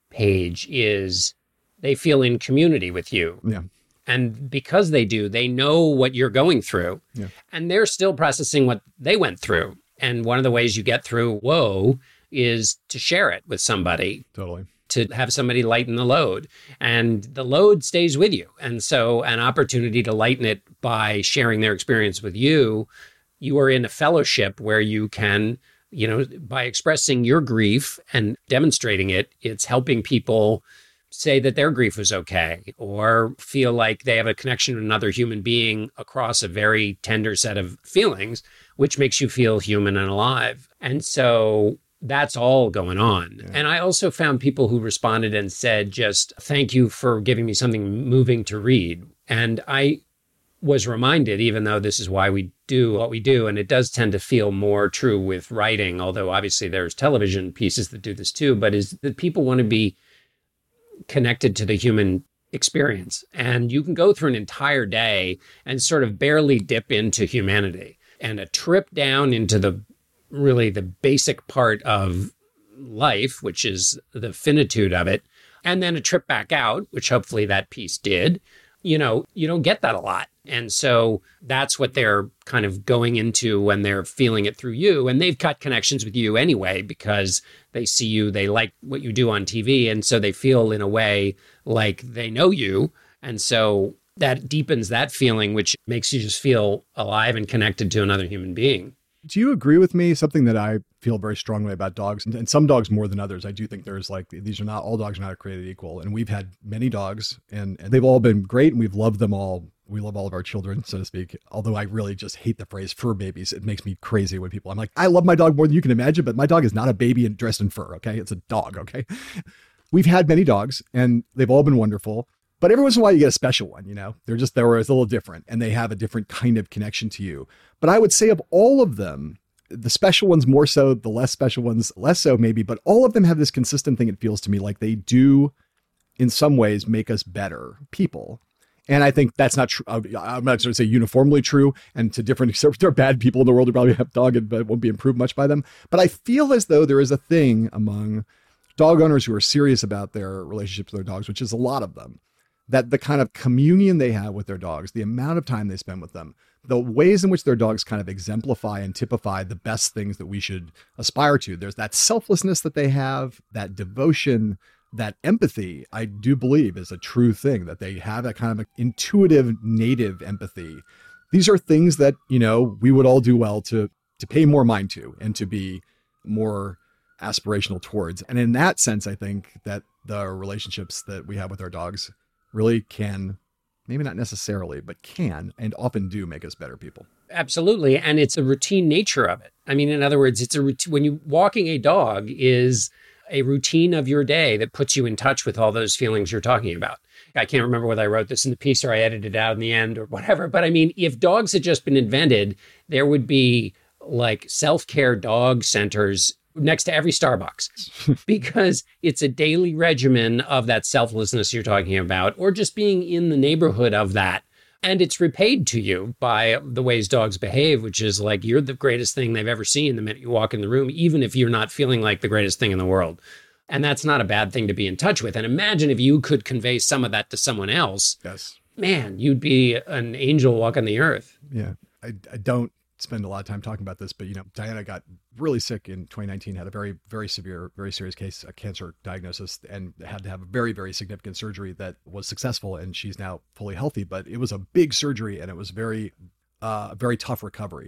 page is they feel in community with you. Yeah. And because they do, they know what you're going through. Yeah. And they're still processing what they went through. And one of the ways you get through whoa is to share it with somebody. Totally. To have somebody lighten the load, and the load stays with you. And so an opportunity to lighten it by sharing their experience with you, you are in a fellowship where you can, you know, by expressing your grief and demonstrating it, it's helping people say that their grief was okay, or feel like they have a connection to another human being across a very tender set of feelings, which makes you feel human and alive. And so that's all going on. Yeah. And I also found people who responded and said, just thank you for giving me something moving to read. And I was reminded, even though this is why we do what we do, and it does tend to feel more true with writing, although obviously there's television pieces that do this too, but is that people want to be connected to the human experience. And you can go through an entire day and sort of barely dip into humanity. And a trip down into the really the basic part of life, which is the finitude of it, and then a trip back out, which hopefully that piece did, you know, you don't get that a lot. And so that's what they're kind of going into when they're feeling it through you. And they've got connections with you anyway, because they see you, they like what you do on T V. And so they feel in a way like they know you. And so that deepens that feeling, which makes you just feel alive and connected to another human being. Do you agree with me? Something that I feel very strongly about dogs, and, and some dogs more than others. I do think there's like, these are not, all dogs are not created equal. And we've had many dogs and, and they've all been great and we've loved them all. We love all of our children, so to speak. Although I really just hate the phrase fur babies. It makes me crazy when people, I'm like, I love my dog more than you can imagine, but my dog is not a baby and dressed in fur. Okay. It's a dog. Okay. We've had many dogs and they've all been wonderful. But every once in a while you get a special one, you know, they're just, they're a little different and they have a different kind of connection to you. But I would say of all of them, the special ones more so, the less special ones less so maybe, but all of them have this consistent thing. It feels to me like they do in some ways make us better people. And I think that's not true. I'm not going to say uniformly true, and to different, there are bad people in the world who probably have dog and won't be improved much by them. But I feel as though there is a thing among dog owners who are serious about their relationships with their dogs, which is a lot of them, that the kind of communion they have with their dogs, the amount of time they spend with them, the ways in which their dogs kind of exemplify and typify the best things that we should aspire to. There's that selflessness that they have, that devotion, that empathy, I do believe is a true thing, that they have that kind of intuitive native empathy. These are things that, you know, we would all do well to, to pay more mind to and to be more aspirational towards. And in that sense, I think that the relationships that we have with our dogs really can, maybe not necessarily, but can and often do make us better people. Absolutely. And it's a routine nature of it. I mean, in other words, it's a routine. When you walking a dog is a routine of your day that puts you in touch with all those feelings you're talking about. I can't remember whether I wrote this in the piece or I edited it out in the end or whatever. But I mean, if dogs had just been invented, there would be like self-care dog centers next to every Starbucks, because it's a daily regimen of that selflessness you're talking about, or just being in the neighborhood of that. And it's repaid to you by the ways dogs behave, which is like you're the greatest thing they've ever seen the minute you walk in the room, even if you're not feeling like the greatest thing in the world. And that's not a bad thing to be in touch with. And imagine if you could convey some of that to someone else. Yes. Man, you'd be an angel walking the earth. Yeah. I, I don't spend a lot of time talking about this, but, you know, Diana got really sick in twenty nineteen, had a very, very severe, very serious case, a cancer diagnosis, and had to have a very, very significant surgery that was successful. And she's now fully healthy, but it was a big surgery and it was very, uh, very tough recovery.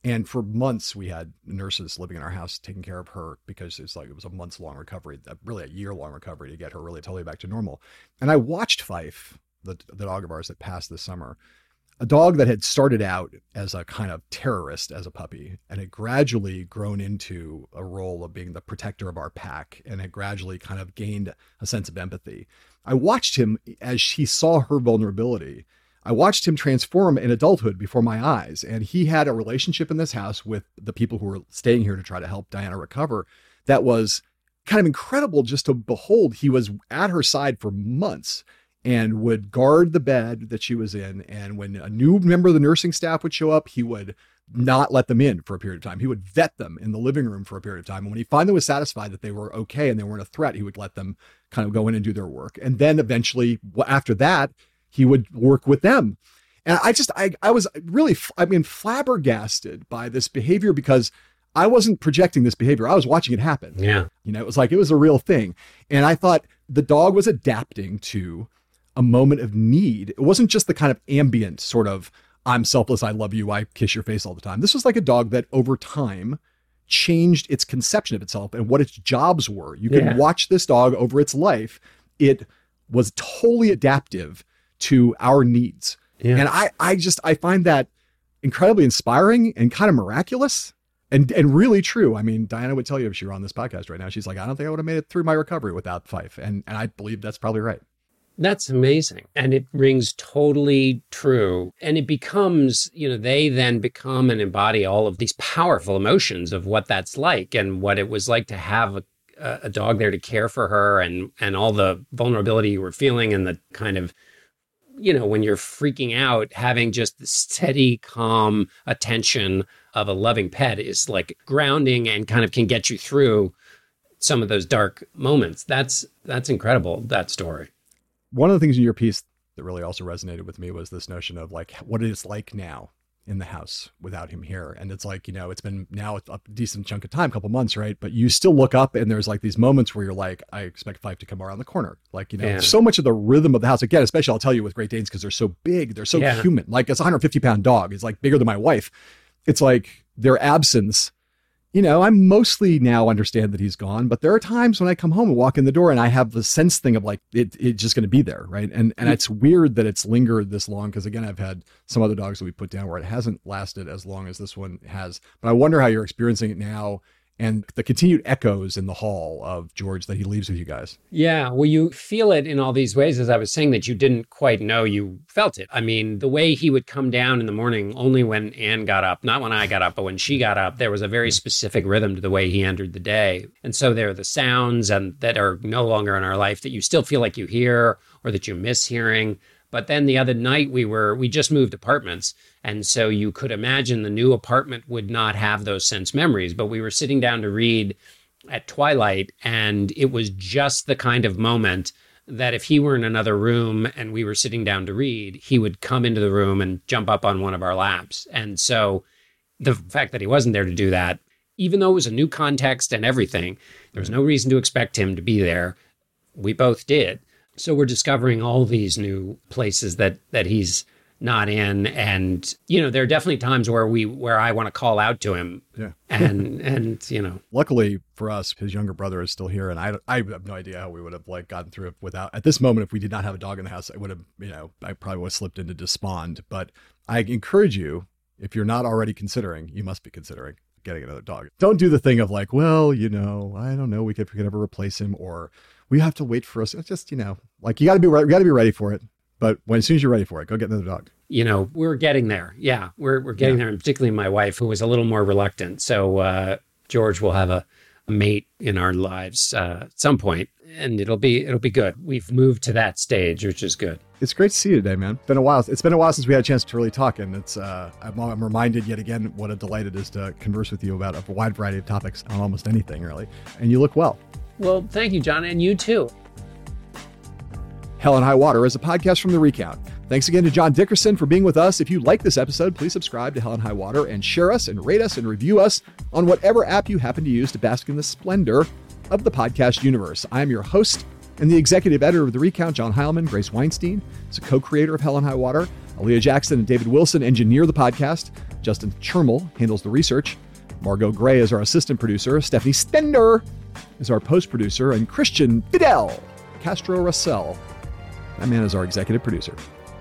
And for months, we had nurses living in our house taking care of her because it's like it was a months long recovery, really a year long recovery to get her really totally back to normal. And I watched Fife, the, the dog of ours that passed this summer, a dog that had started out as a kind of terrorist as a puppy and had gradually grown into a role of being the protector of our pack and had gradually kind of gained a sense of empathy. I watched him as he saw her vulnerability. I watched him transform in adulthood before my eyes. And he had a relationship in this house with the people who were staying here to try to help Diana recover that was kind of incredible just to behold. He was at her side for months and would guard the bed that she was in. And when a new member of the nursing staff would show up, he would not let them in for a period of time. He would vet them in the living room for a period of time. And when he finally was satisfied that they were okay and they weren't a threat, he would let them kind of go in and do their work. And then eventually, after that, he would work with them. And I just, I, I was really, I mean, flabbergasted by this behavior because I wasn't projecting this behavior. I was watching it happen. Yeah. You know, it was like, it was a real thing. And I thought the dog was adapting to a moment of need. It wasn't just the kind of ambient sort of, I'm selfless, I love you, I kiss your face all the time. This was like a dog that over time changed its conception of itself and what its jobs were. You can Yeah. watch this dog over its life. It was totally adaptive to our needs. Yeah. And I, I just, I find that incredibly inspiring and kind of miraculous and, and really true. I mean, Diana would tell you if she were on this podcast right now, she's like, I don't think I would have made it through my recovery without Fife. And, and I believe that's probably right. That's amazing. And it rings totally true. And it becomes, you know, they then become and embody all of these powerful emotions of what that's like and what it was like to have a, a dog there to care for her and, and all the vulnerability you were feeling and the kind of, you know, when you're freaking out, having just the steady, calm attention of a loving pet is like grounding and kind of can get you through some of those dark moments. That's, that's incredible, that story. One of the things in your piece that really also resonated with me was this notion of like what it is like now in the house without him here. And it's like, you know, it's been now a decent chunk of time, a couple months, right? But you still look up and there's like these moments where you're like, I expect Fife to come around the corner. Like, you know, Yeah. so much of the rhythm of the house, again, especially I'll tell you with Great Danes, because they're so big, they're so Yeah. human. Like it's a one hundred fifty pound dog. It's like bigger than my wife. It's like their absence. You know, I mostly now understand that he's gone, but there are times when I come home and walk in the door and I have the sense thing of like, it, it's just going to be there. Right. And, and it's weird that it's lingered this long. Cause again, I've had some other dogs that we put down where it hasn't lasted as long as this one has, but I wonder how you're experiencing it now and the continued echoes in the hall of George that he leaves with you guys. Yeah, well, you feel it in all these ways, as I was saying, that you didn't quite know you felt it. I mean, the way he would come down in the morning only when Anne got up, not when I got up, but when she got up, there was a very specific rhythm to the way he entered the day. And so there are the sounds and that are no longer in our life that you still feel like you hear or that you miss hearing. But then the other night we were, we just moved apartments. And so you could imagine the new apartment would not have those sense memories. But we were sitting down to read at twilight, and it was just the kind of moment that if he were in another room and we were sitting down to read, he would come into the room and jump up on one of our laps. And so the fact that he wasn't there to do that, even though it was a new context and everything, there was no reason to expect him to be there. We both did. So we're discovering all these new places that that he's not in. And, you know, there are definitely times where we where I want to call out to him. Yeah. And, and you know. Luckily for us, his younger brother is still here. And I, I have no idea how we would have like gotten through it without, at this moment, if we did not have a dog in the house, I would have, you know, I probably would have slipped into despond. But I encourage you, if you're not already considering, you must be considering getting another dog. Don't do the thing of like, well, you know, I don't know, we could, we could ever replace him, or we have to wait for us. It's just, you know, like you got to be ready. You got to be ready for it. But when, as soon as you're ready for it, go get another dog. You know, we're getting there. Yeah, we're we're getting Yeah. there, and particularly my wife, who was a little more reluctant. So uh, George will have a, a mate in our lives uh, at some point, and it'll be it'll be good. We've moved to that stage, which is good. It's great to see you today, man. It's been a while. It's been a while since we had a chance to really talk, and it's uh, I'm, I'm reminded yet again what a delight it is to converse with you about a wide variety of topics on almost anything, really. And you look well. Well, thank you, John, and you too. Hell and High Water is a podcast from The Recount. Thanks again to John Dickerson for being with us. If you like this episode, please subscribe to Hell and High Water and share us and rate us and review us on whatever app you happen to use to bask in the splendor of the podcast universe. I am your host and the executive editor of The Recount, John Heilman. Grace Weinstein is a co-creator of Hell and High Water. Aaliyah Jackson and David Wilson engineer the podcast. Justin Chermel handles the research. Margot Gray is our assistant producer. Stephanie Stender is our post-producer. And Christian Fidel Castro Russell, that man is our executive producer.